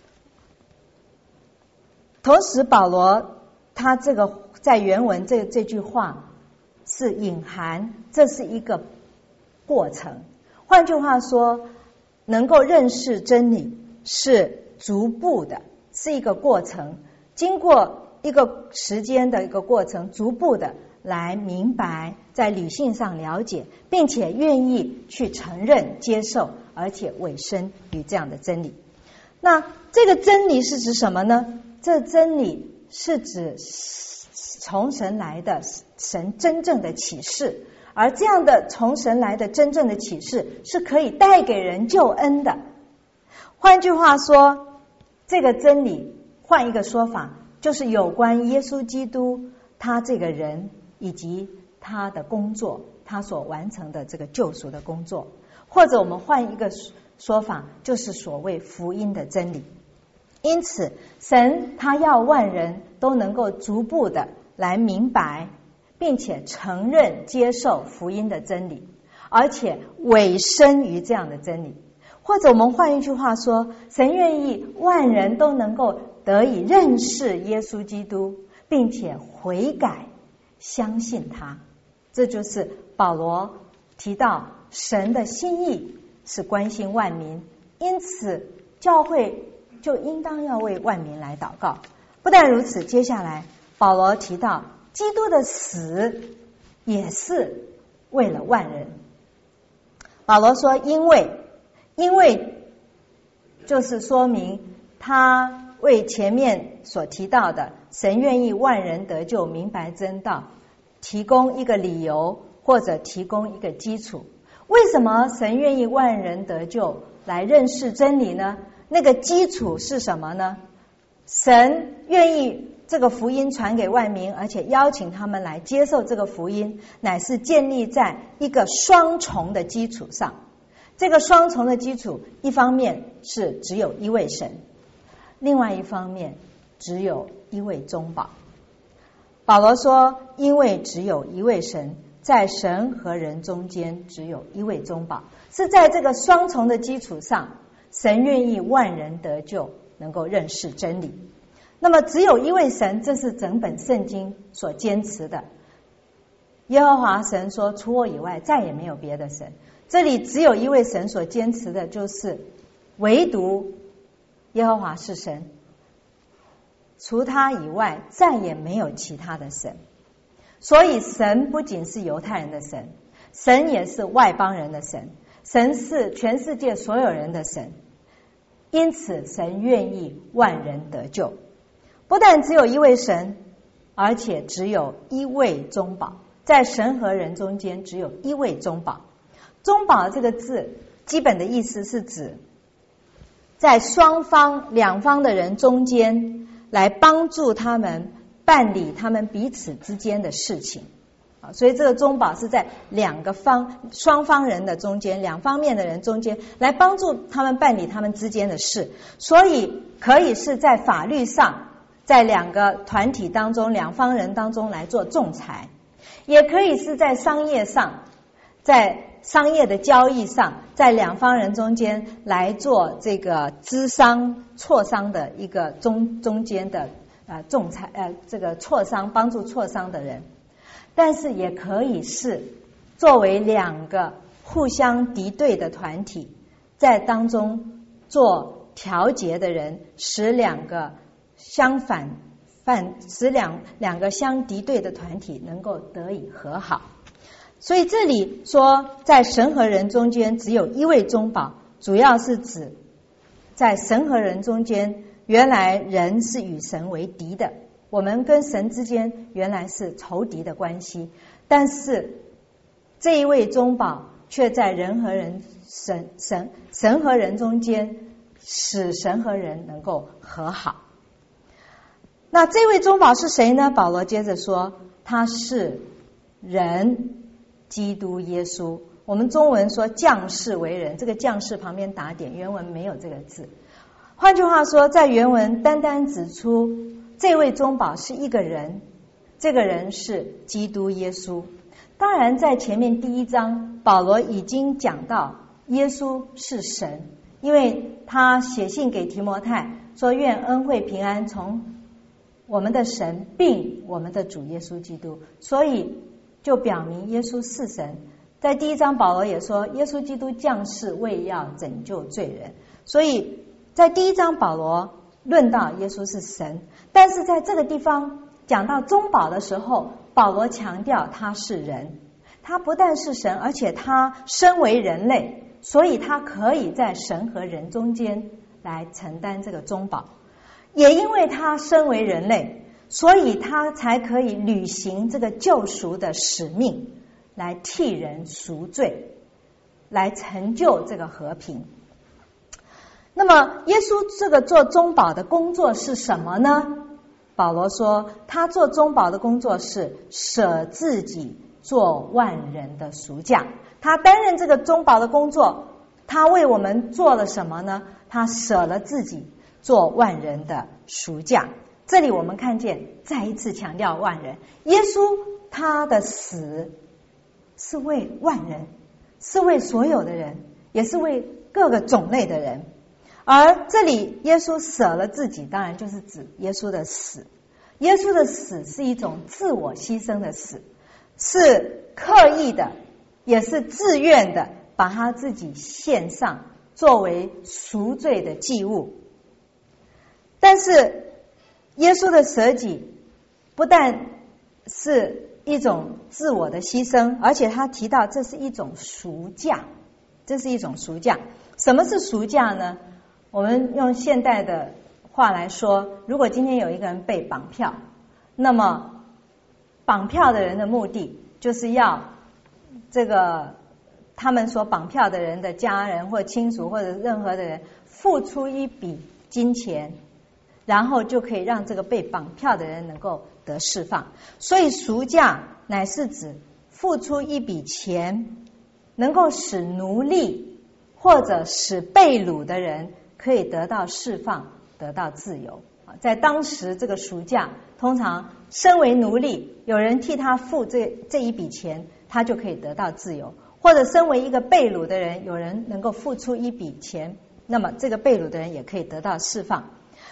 同时保罗他这个在原文这这句话是隐含这是一个过程，换句话说能够认识真理是逐步的，是一个过程，经过一个时间的一个过程，逐步的来明白，在理性上了解，并且愿意去承认接受，而且委身于这样的真理。那这个真理是指什么呢？这真理是指从神来的神真正的启示，而这样的从神来的真正的启示是可以带给人救恩的。换句话说，这个真理换一个说法就是有关耶稣基督他这个人以及他的工作，他所完成的这个救赎的工作，或者我们换一个说法就是所谓福音的真理。因此神他要万人都能够逐步的来明白并且承认接受福音的真理，而且委身于这样的真理。或者我们换一句话说，神愿意万人都能够得以认识耶稣基督，并且悔改相信他。这就是保罗提到神的心意是关心万民，因此教会就应当要为万民来祷告。不但如此，接下来保罗提到基督的死也是为了万人。保罗说因为因为就是说明他为前面所提到的神愿意万人得救明白真道提供一个理由，或者提供一个基础。为什么神愿意万人得救来认识真理呢？那个基础是什么呢？神愿意这个福音传给万民，而且邀请他们来接受这个福音，乃是建立在一个双重的基础上。这个双重的基础，一方面是只有一位神，另外一方面只有一位中保。保罗说因为只有一位神，在神和人中间只有一位中保，是在这个双重的基础上，神愿意万人得救，能够认识真理。 那么只有一位神，这是整本圣经所坚持的。耶和华神说，除我以外再也没有别的神。这里只有一位神所坚持的就是唯独耶和华是神，除他以外再也没有其他的神。所以神不仅是犹太人的神，神也是外邦人的神，神是全世界所有人的神。因此神愿意万人得救。不但只有一位神，而且只有一位中保，在神和人中间只有一位中保。中保这个字基本的意思是指在双方两方的人中间来帮助他们办理他们彼此之间的事情。所以这个中保是在两个方双方人的中间，两方面的人中间来帮助他们办理他们之间的事。所以可以是在法律上，在两个团体当中两方人当中来做仲裁，也可以是在商业上，在商业的交易上，在两方人中间来做这个咨商磋商的一个中中间的呃仲裁呃这个磋商帮助磋商的人。但是也可以是作为两个互相敌对的团体在当中做调节的人，使两个相反反使两两个相敌对的团体能够得以和好。所以这里说在神和人中间只有一位中保，主要是指在神和人中间，原来人是与神为敌的，我们跟神之间原来是仇敌的关系，但是这一位中保却在人和人神神神和人中间，使神和人能够和好。那这位中保是谁呢？保罗接着说，他是人基督耶稣。我们中文说降世为人，这个降世旁边打点，原文没有这个字。换句话说，在原文单单指出这位中保是一个人，这个人是基督耶稣。当然在前面第一章保罗已经讲到耶稣是神，因为他写信给提摩太说，愿恩惠平安从我们的神并我们的主耶稣基督，所以就表明耶稣是神。在第一章保罗也说，耶稣基督降世为要拯救罪人，所以在第一章保罗论到耶稣是神，但是在这个地方讲到中保的时候，保罗强调他是人，他不但是神，而且他身为人类，所以他可以在神和人中间来承担这个中保。也因为他身为人类，所以他才可以履行这个救赎的使命，来替人赎罪，来成就这个和平。那么耶稣这个做中保的工作是什么呢？保罗说他做中保的工作是舍自己做万人的赎价。他担任这个中保的工作，他为我们做了什么呢？他舍了自己做万人的赎价。这里我们看见再一次强调万人，耶稣他的死是为万人，是为所有的人，也是为各个种类的人。而这里耶稣舍了自己，当然就是指耶稣的死。耶稣的死是一种自我牺牲的死，是刻意的，也是自愿的，把他自己献上作为赎罪的祭物。但是耶稣的舍己不但是一种自我的牺牲，而且他提到这是一种赎价，这是一种赎价。什么是赎价呢？我们用现代的话来说，如果今天有一个人被绑票，那么绑票的人的目的就是要这个他们所绑票的人的家人或亲属或者任何的人付出一笔金钱，然后就可以让这个被绑票的人能够得释放。所以赎价乃是指付出一笔钱，能够使奴隶或者使被掳的人可以得到释放，得到自由。在当时这个赎价，通常身为奴隶，有人替他付这这一笔钱，他就可以得到自由；或者身为一个被掳的人，有人能够付出一笔钱，那么这个被掳的人也可以得到释放。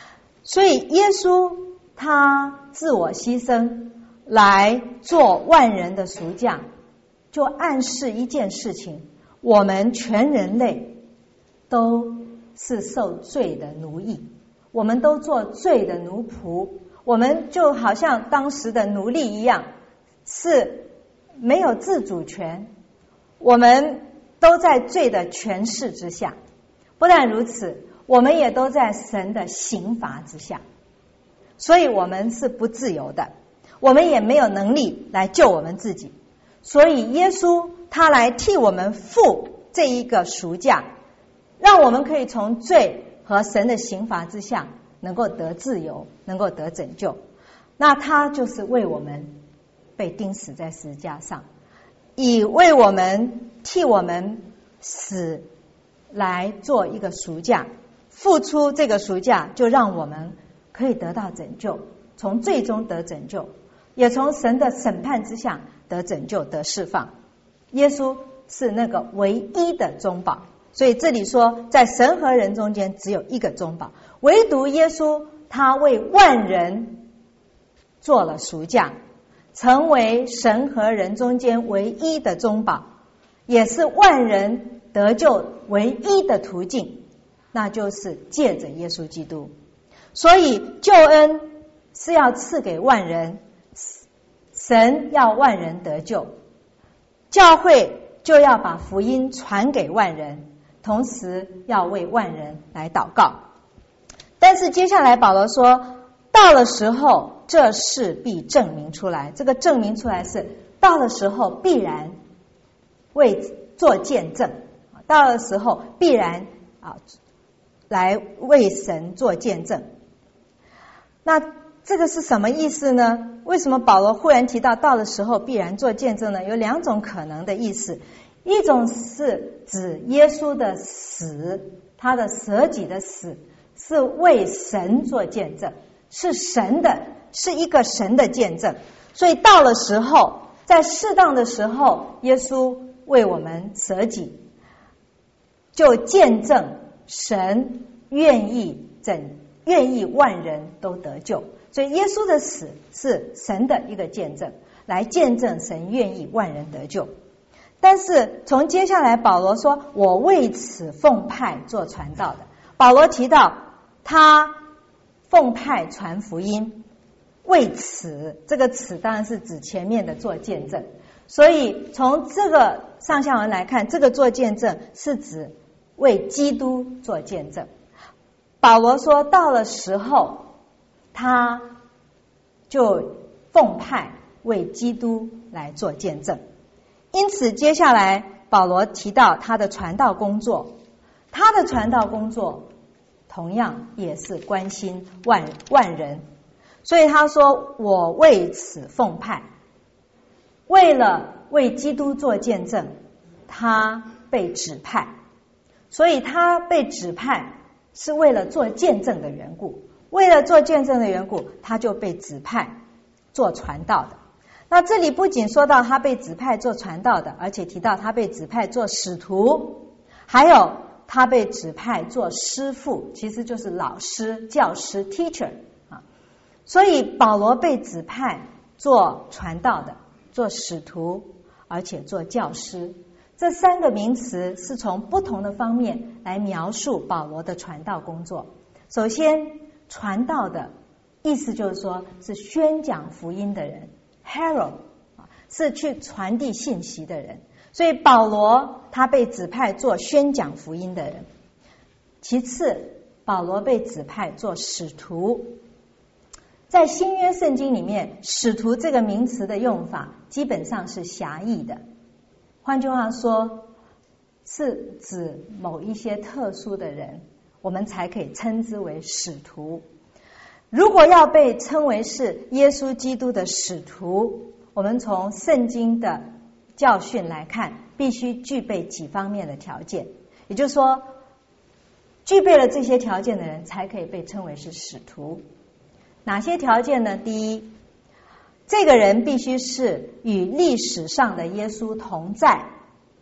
所以耶稣他自我牺牲来做万人的赎价，就暗示一件事情：我们全人类都是受罪的奴役，我们都做罪的奴仆，我们就好像当时的奴隶一样，是没有自主权，我们都在罪的权势之下。不但如此，我们也都在神的刑罚之下，所以我们是不自由的，我们也没有能力来救我们自己。所以耶稣他来替我们付这一个赎价，让我们可以从罪和神的刑罚之下能够得自由，能够得拯救。那他就是为我们被钉死在十字架上，以为我们替我们死来做一个赎价，付出这个赎价，就让我们可以得到拯救，从罪中得拯救，也从神的审判之下得拯救，得释放。耶稣是那个唯一的中保，所以这里说在神和人中间只有一个中保，唯独耶稣他为万人做了赎价，成为神和人中间唯一的中保，也是万人得救唯一的途径，那就是借着耶稣基督。所以救恩是要赐给万人，神要万人得救，教会就要把福音传给万人，同时要为万人来祷告。但是接下来保罗说，到了时候这事必证明出来，这个证明出来是到了时候必然为做见证，到了时候必然啊来为神做见证。那这个是什么意思呢？为什么保罗忽然提到到了时候必然做见证呢？有两种可能的意思，一种是指耶稣的死，他的舍己的死是为神做见证，是神的，是一个神的见证。所以到了时候，在适当的时候，耶稣为我们舍己，就见证神愿意拯愿意万人都得救。所以耶稣的死是神的一个见证，来见证神愿意万人得救。但是从接下来保罗说，我为此奉派做传道的，保罗提到他奉派传福音，为此，这个此当然是指前面的做见证。所以从这个上下文来看，这个做见证是指为基督做见证。保罗说到了时候，他就奉派为基督来做见证。因此接下来保罗提到他的传道工作，他的传道工作同样也是关心万万人，所以他说我为此奉派，为了为基督做见证，他被指派。所以他被指派是为了做见证的缘故，为了做见证的缘故，他就被指派做传道的。那这里不仅说到他被指派做传道的，而且提到他被指派做使徒，还有他被指派做师傅，其实就是老师、教师 teacher 啊。所以保罗被指派做传道的，做使徒，而且做教师。这三个名词是从不同的方面来描述保罗的传道工作。首先，传道的意思就是说是宣讲福音的人， herald 是去传递信息的人，所以保罗他被指派做宣讲福音的人。其次，保罗被指派做使徒。在新约圣经里面，使徒这个名词的用法基本上是狭义的，换句话说，是指某一些特殊的人，我们才可以称之为使徒。如果要被称为是耶稣基督的使徒，我们从圣经的教训来看，必须具备几方面的条件，也就是说，具备了这些条件的人才可以被称为是使徒。哪些条件呢？第一，这个人必须是与历史上的耶稣同在。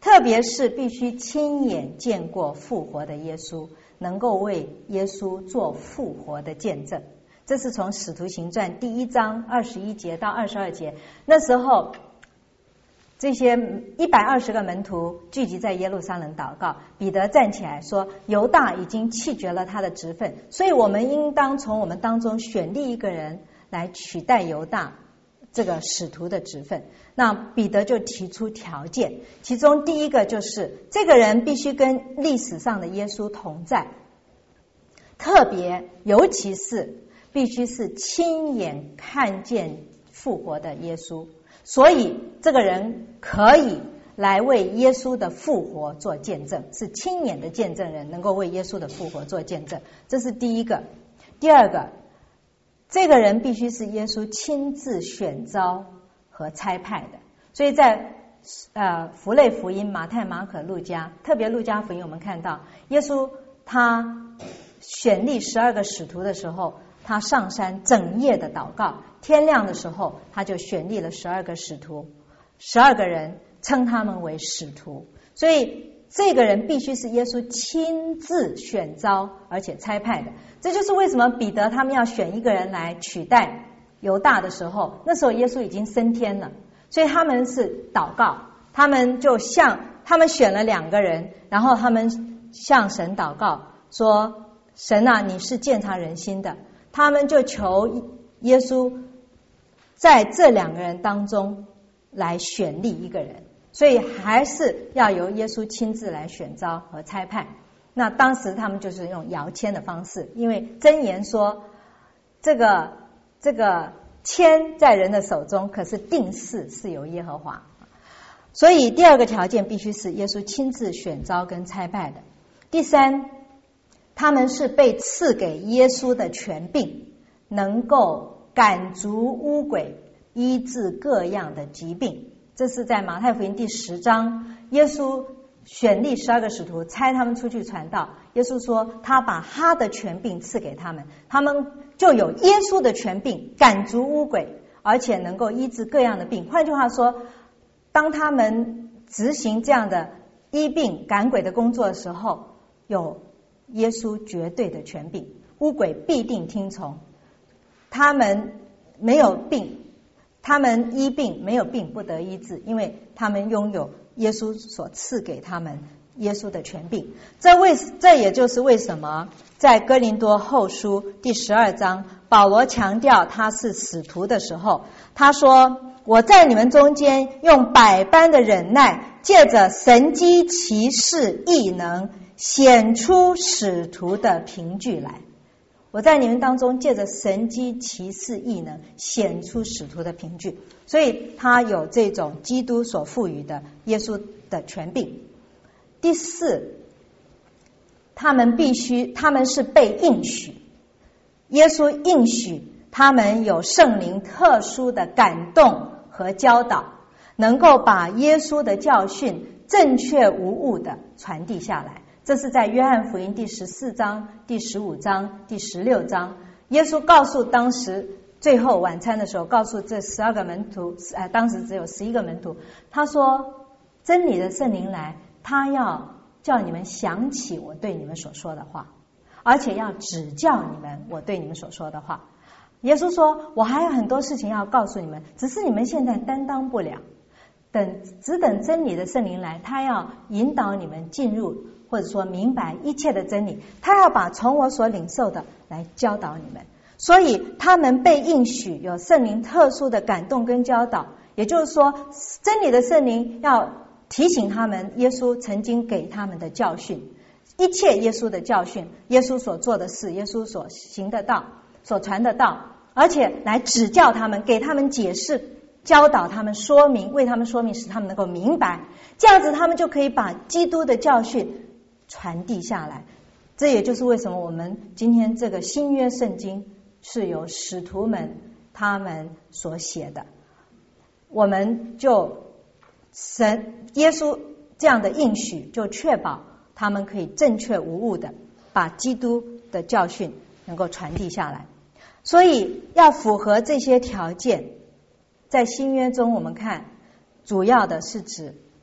特别是必须亲眼见过复活的耶稣，能够为耶稣做复活的见证。这是从使徒行传第一章二十一节到二十二节，那时候这些一百二十个门徒聚集在耶路撒冷祷告，彼得站起来说，犹大已经弃绝了他的职分，所以我们应当从我们当中选立一个人来取代犹大这个使徒的职分。那彼得就提出条件，其中第一个就是这个人必须跟历史上的耶稣同在，特别尤其是必须是亲眼看见复活的耶稣，所以这个人可以来为耶稣的复活做见证，是亲眼的见证人，能够为耶稣的复活做见证，这是第一个。第二个，这个人必须是耶稣亲自选召和差派的，所以在呃符类福音、马太、马可、路加，特别路加福音我们看到耶稣他选立十二个使徒的时候，他上山整夜的祷告，天亮的时候他就选立了十二个使徒，十二个人称他们为使徒，所以这个人必须是耶稣亲自选召而且差派的。这就是为什么彼得他们要选一个人来取代犹大的时候，那时候耶稣已经升天了，所以他们是祷告，他们就向他们选了两个人，然后他们向神祷告说，神啊，你是鉴察人心的，他们就求耶稣在这两个人当中来选立一个人，所以还是要由耶稣亲自来选召和差派。那当时他们就是用摇签的方式，因为箴言说这个这个签在人的手中，可是定事是由耶和华，所以第二个条件必须是耶稣亲自选召跟差派的。第三，他们是被赐给耶稣的权柄，能够赶逐污鬼，医治各样的疾病。这是在马太福音第十章，耶稣选立十二个使徒，差他们出去传道。耶稣说他把他的权柄赐给他们，他们就有耶稣的权柄赶逐污鬼，而且能够医治各样的病。换句话说，当他们执行这样的医病赶鬼的工作的时候，有耶稣绝对的权柄，污鬼必定听从。他们没有病，他们医病没有病不得医治，因为他们拥有耶稣所赐给他们耶稣的权柄。这为这也就是为什么在哥林多后书第十二章，保罗强调他是使徒的时候，他说，我在你们中间用百般的忍耐，借着神机奇事异能，显出使徒的凭据来。我在你们当中借着神机奇事异能，显出使徒的凭据，所以他有这种基督所赋予的耶稣的权柄。第四，他们必须他们是被应许，耶稣应许他们有圣灵特殊的感动和教导，能够把耶稣的教训正确无误的传递下来。这是在约翰福音第十四章、第十五章、第十六章，耶稣告诉当时最后晚餐的时候，告诉这十二个门徒，呃，当时只有十一个门徒，他说，真理的圣灵来，他要叫你们想起我对你们所说的话，而且要指教你们我对你们所说的话。耶稣说，我还有很多事情要告诉你们，只是你们现在担当不了，等只等真理的圣灵来，他要引导你们进入或者说明白一切的真理，他要把从我所领受的来教导你们。所以他们被应许有圣灵特殊的感动跟教导，也就是说真理的圣灵要提醒他们耶稣曾经给他们的教训，一切耶稣的教训，耶稣所做的事，耶稣所行的道，所传的道，而且来指教他们，给他们解释，教导他们，说明，为他们说明，使他们能够明白，这样子他们就可以把基督的教训传递下来。这也就是为什么我们今天这个新约圣经是由使徒们他们所写的，我们就神耶稣这样的应许，就确保他们可以正确无误的把基督的教训能够传递下来。所以要符合这些条件，在新约中我们看主要的是指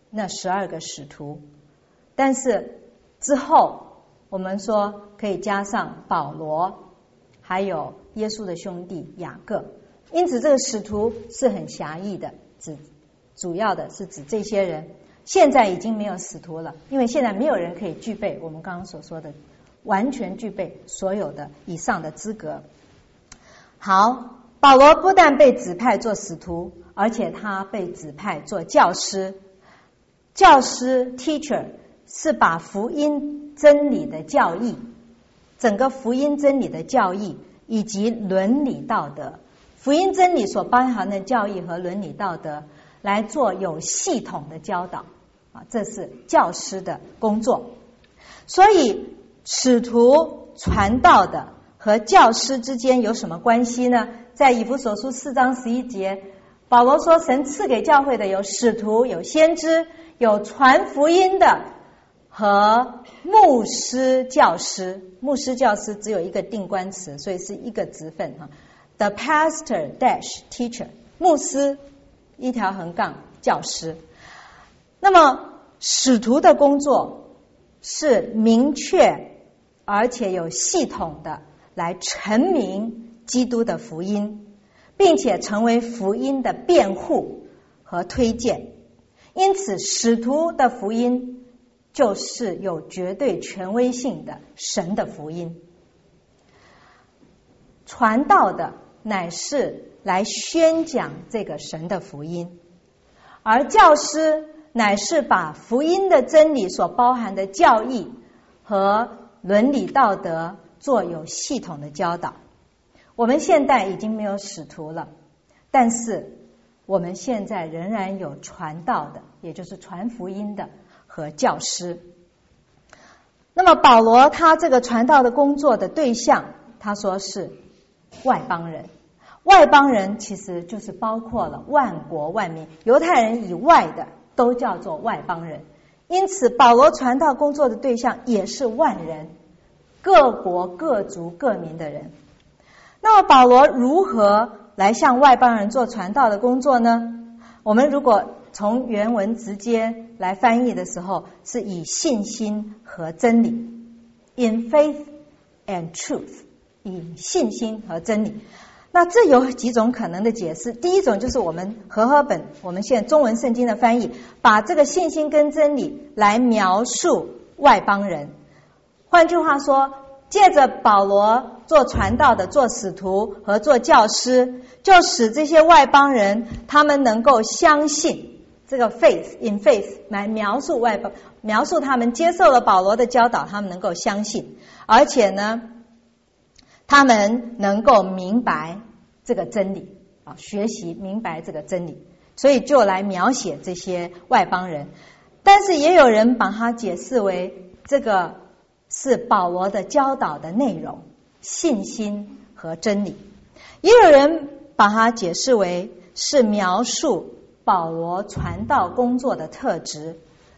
那十二个使徒，但是之后我们说可以加上保罗，还有耶稣的兄弟雅各，因此这个使徒是很狭义的，指主要的是指这些人。现在已经没有使徒了，因为现在没有人可以具备我们刚刚所说的完全具备所有的以上的资格。好，保罗不但被指派做使徒，而且他被指派做教师。教师 teacher 是把福音真理的教义，整个福音真理的教义以及伦理道德，福音真理所包含的教义和伦理道德来做有系统的教导啊，这是教师的工作。所以使徒传道的和教师之间有什么关系呢？在以弗所书四章十一节，保罗说神赐给教会的有使徒，有先知，有传福音的和牧师教师。牧师教师只有一个定冠词，所以是一个职分哈。The pastor dash teacher， 牧师一条横杠教师。那么使徒的工作是明确而且有系统的来陈明基督的福音，并且成为福音的辩护和推荐。因此使徒的福音就是有绝对权威性的神的福音。传道的乃是来宣讲这个神的福音，而教师乃是把福音的真理所包含的教义和伦理道德做有系统的教导。我们现在已经没有使徒了，但是我们现在仍然有传道的，也就是传福音的和教师。那么保罗他这个传道的工作的对象，他说是外邦人。外邦人其实就是包括了万国万民，犹太人以外的都叫做外邦人。因此保罗传道工作的对象也是万人，各国各族各民的人。那么保罗如何来向外邦人做传道的工作呢？我们如果从原文直接来翻译的时候，是以信心和真理 in faith and truth， 以信心和真理。那这有几种可能的解释。第一种就是我们和合本我们现在中文圣经的翻译，把这个信心跟真理来描述外邦人。换句话说，借着保罗做传道的、做使徒和做教师，就使这些外邦人他们能够相信，这个 faith in faith 来描述外邦，描述他们接受了保罗的教导，他们能够相信，而且呢他们能够明白这个真理啊，学习明白这个真理，所以就来描写这些外邦人。但是也有人把它解释为这个是保罗的教导的内容，信心和真理。也有人把它解释为是描述保罗传道工作的特质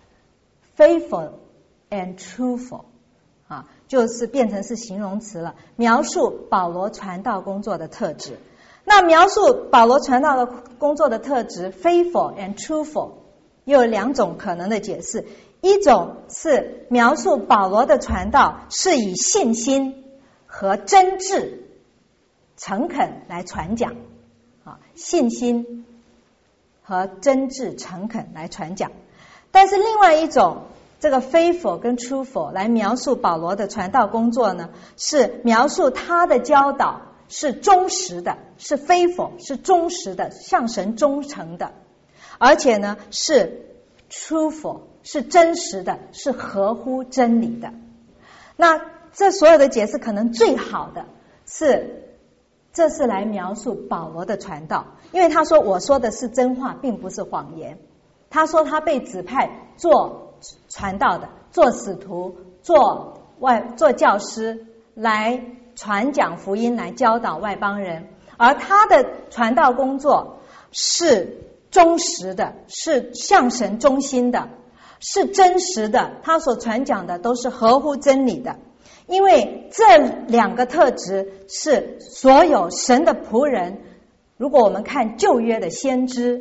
faithful and truthful，啊，就是变成是形容词了，描述保罗传道工作的特质。那描述保罗传道的工作的特质 faithful and truthful 又有两种可能的解释。一种是描述保罗的传道是以信心和真挚诚恳来传讲，啊，信心和真挚诚恳来传讲。但是另外一种，这个 faithful 跟 truthful 来描述保罗的传道工作呢，是描述他的教导是忠实的，是 faithful 是忠实的，向神忠诚的，而且呢是 truthful 是真实的，是合乎真理的。那这所有的解释可能最好的是，这是来描述保罗的传道，因为他说我说的是真话，并不是谎言。他说他被指派做传道的，做使徒，做外做教师，来传讲福音，来教导外邦人。而他的传道工作是忠实的，是向神忠心的，是真实的，他所传讲的都是合乎真理的。因为这两个特质是所有神的仆人，如果我们看旧约的先知，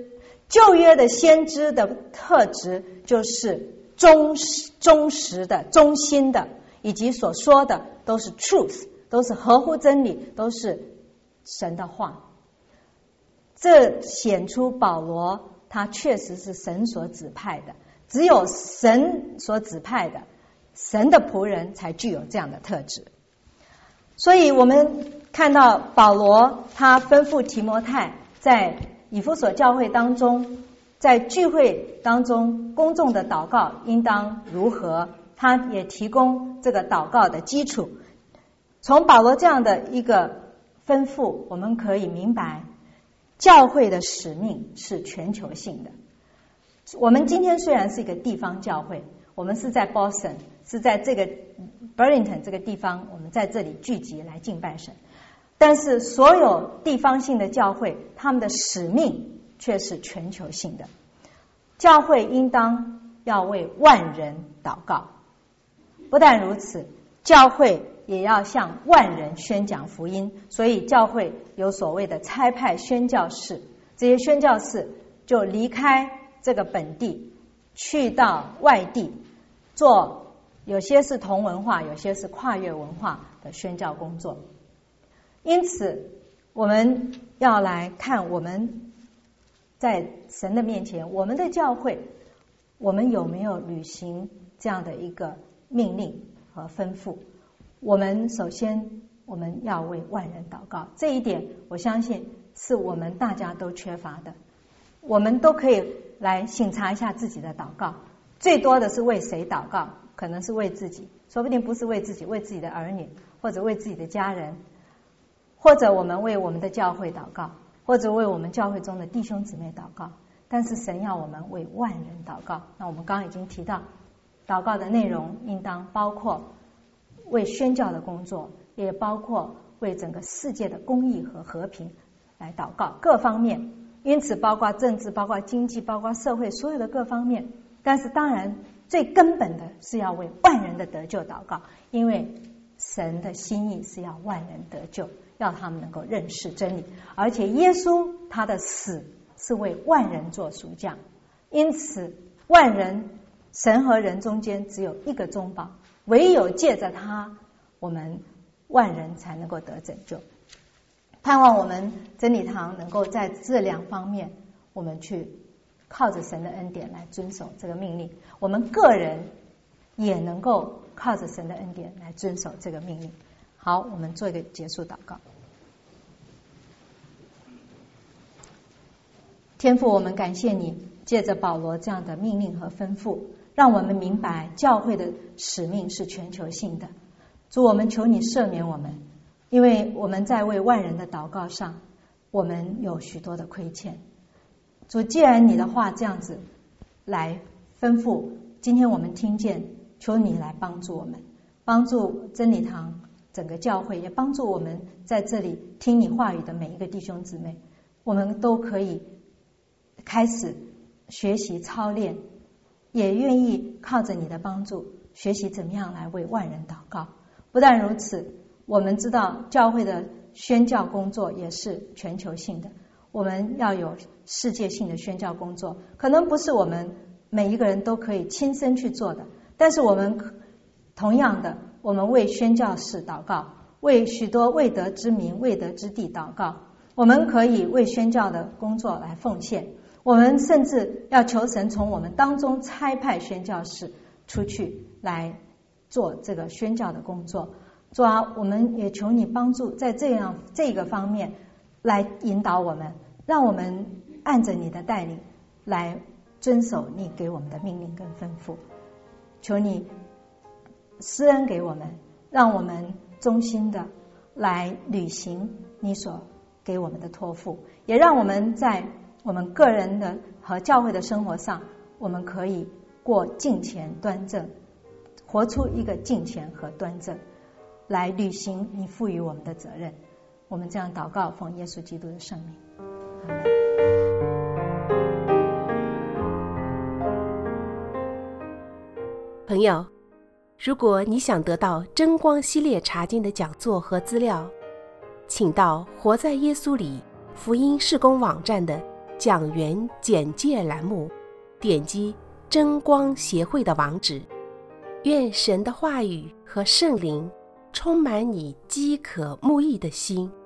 旧约的先知的特质就是忠实、忠实的、忠心的，以及所说的都是 truth， 都是合乎真理，都是神的话。这显出保罗他确实是神所指派的，只有神所指派的，神的仆人才具有这样的特质。所以我们看到保罗他吩咐提摩太在以弗所教会当中，在聚会当中公众的祷告应当如何，他也提供这个祷告的基础。从保罗这样的一个吩咐，我们可以明白教会的使命是全球性的。我们今天虽然是一个地方教会，我们是在 Boston， 是在这个 Burlington 这个地方，我们在这里聚集来敬拜神，但是所有地方性的教会，他们的使命却是全球性的。教会应当要为万人祷告，不但如此，教会也要向万人宣讲福音。所以教会有所谓的差派宣教士，这些宣教士就离开这个本地，去到外地做，有些是同文化，有些是跨越文化的宣教工作。因此我们要来看，我们在神的面前，我们的教会，我们有没有履行这样的一个命令和吩咐。我们首先我们要为万人祷告，这一点我相信是我们大家都缺乏的。我们都可以来省察一下自己的祷告，最多的是为谁祷告？可能是为自己，说不定不是为自己，为自己的儿女，或者为自己的家人，或者我们为我们的教会祷告，或者为我们教会中的弟兄姊妹祷告。但是神要我们为万人祷告。那我们刚刚已经提到，祷告的内容应当包括为宣教的工作，也包括为整个世界的公义和和平来祷告，各方面。因此包括政治，包括经济，包括社会，所有的各方面。但是当然最根本的是要为万人的得救祷告，因为神的心意是要万人得救，要他们能够认识真理。而且耶稣他的死是为万人做赎价，因此万人，神和人中间只有一个中保，唯有借着他，我们万人才能够得拯救。盼望我们真理堂能够在这两方面，我们去靠着神的恩典来遵守这个命令，我们个人也能够靠着神的恩典来遵守这个命令。好，我们做一个结束祷告。天父，我们感谢你借着保罗这样的命令和吩咐，让我们明白教会的使命是全球性的。主，我们求你赦免我们，因为我们在为万人的祷告上，我们有许多的亏欠。主，既然你的话这样子来吩咐，今天我们听见，求你来帮助我们，帮助真理堂整个教会，也帮助我们在这里听你话语的每一个弟兄姊妹，我们都可以开始学习操练，也愿意靠着你的帮助学习怎么样来为万人祷告。不但如此，我们知道教会的宣教工作也是全球性的，我们要有世界性的宣教工作，可能不是我们每一个人都可以亲身去做的，但是我们同样的，我们为宣教士祷告，为许多未得之民、未得之地祷告，我们可以为宣教的工作来奉献，我们甚至要求神从我们当中差派宣教士出去来做这个宣教的工作。主啊，我们也求你帮助在这样这个方面来引导我们，让我们按着你的带领来遵守你给我们的命令跟吩咐。求你施恩给我们，让我们忠心的来履行你所给我们的托付，也让我们在我们个人的和教会的生活上，我们可以过敬虔端正，活出一个敬虔和端正，来履行你赋予我们的责任。我们这样祷告，奉耶稣基督的圣名，阿们。 朋友，如果你想得到真光系列查经的讲座和资料，请到活在耶稣里福音事工网站的讲员简介栏目，点击真光协会的网址。愿神的话语和圣灵充满你饥渴慕义的心。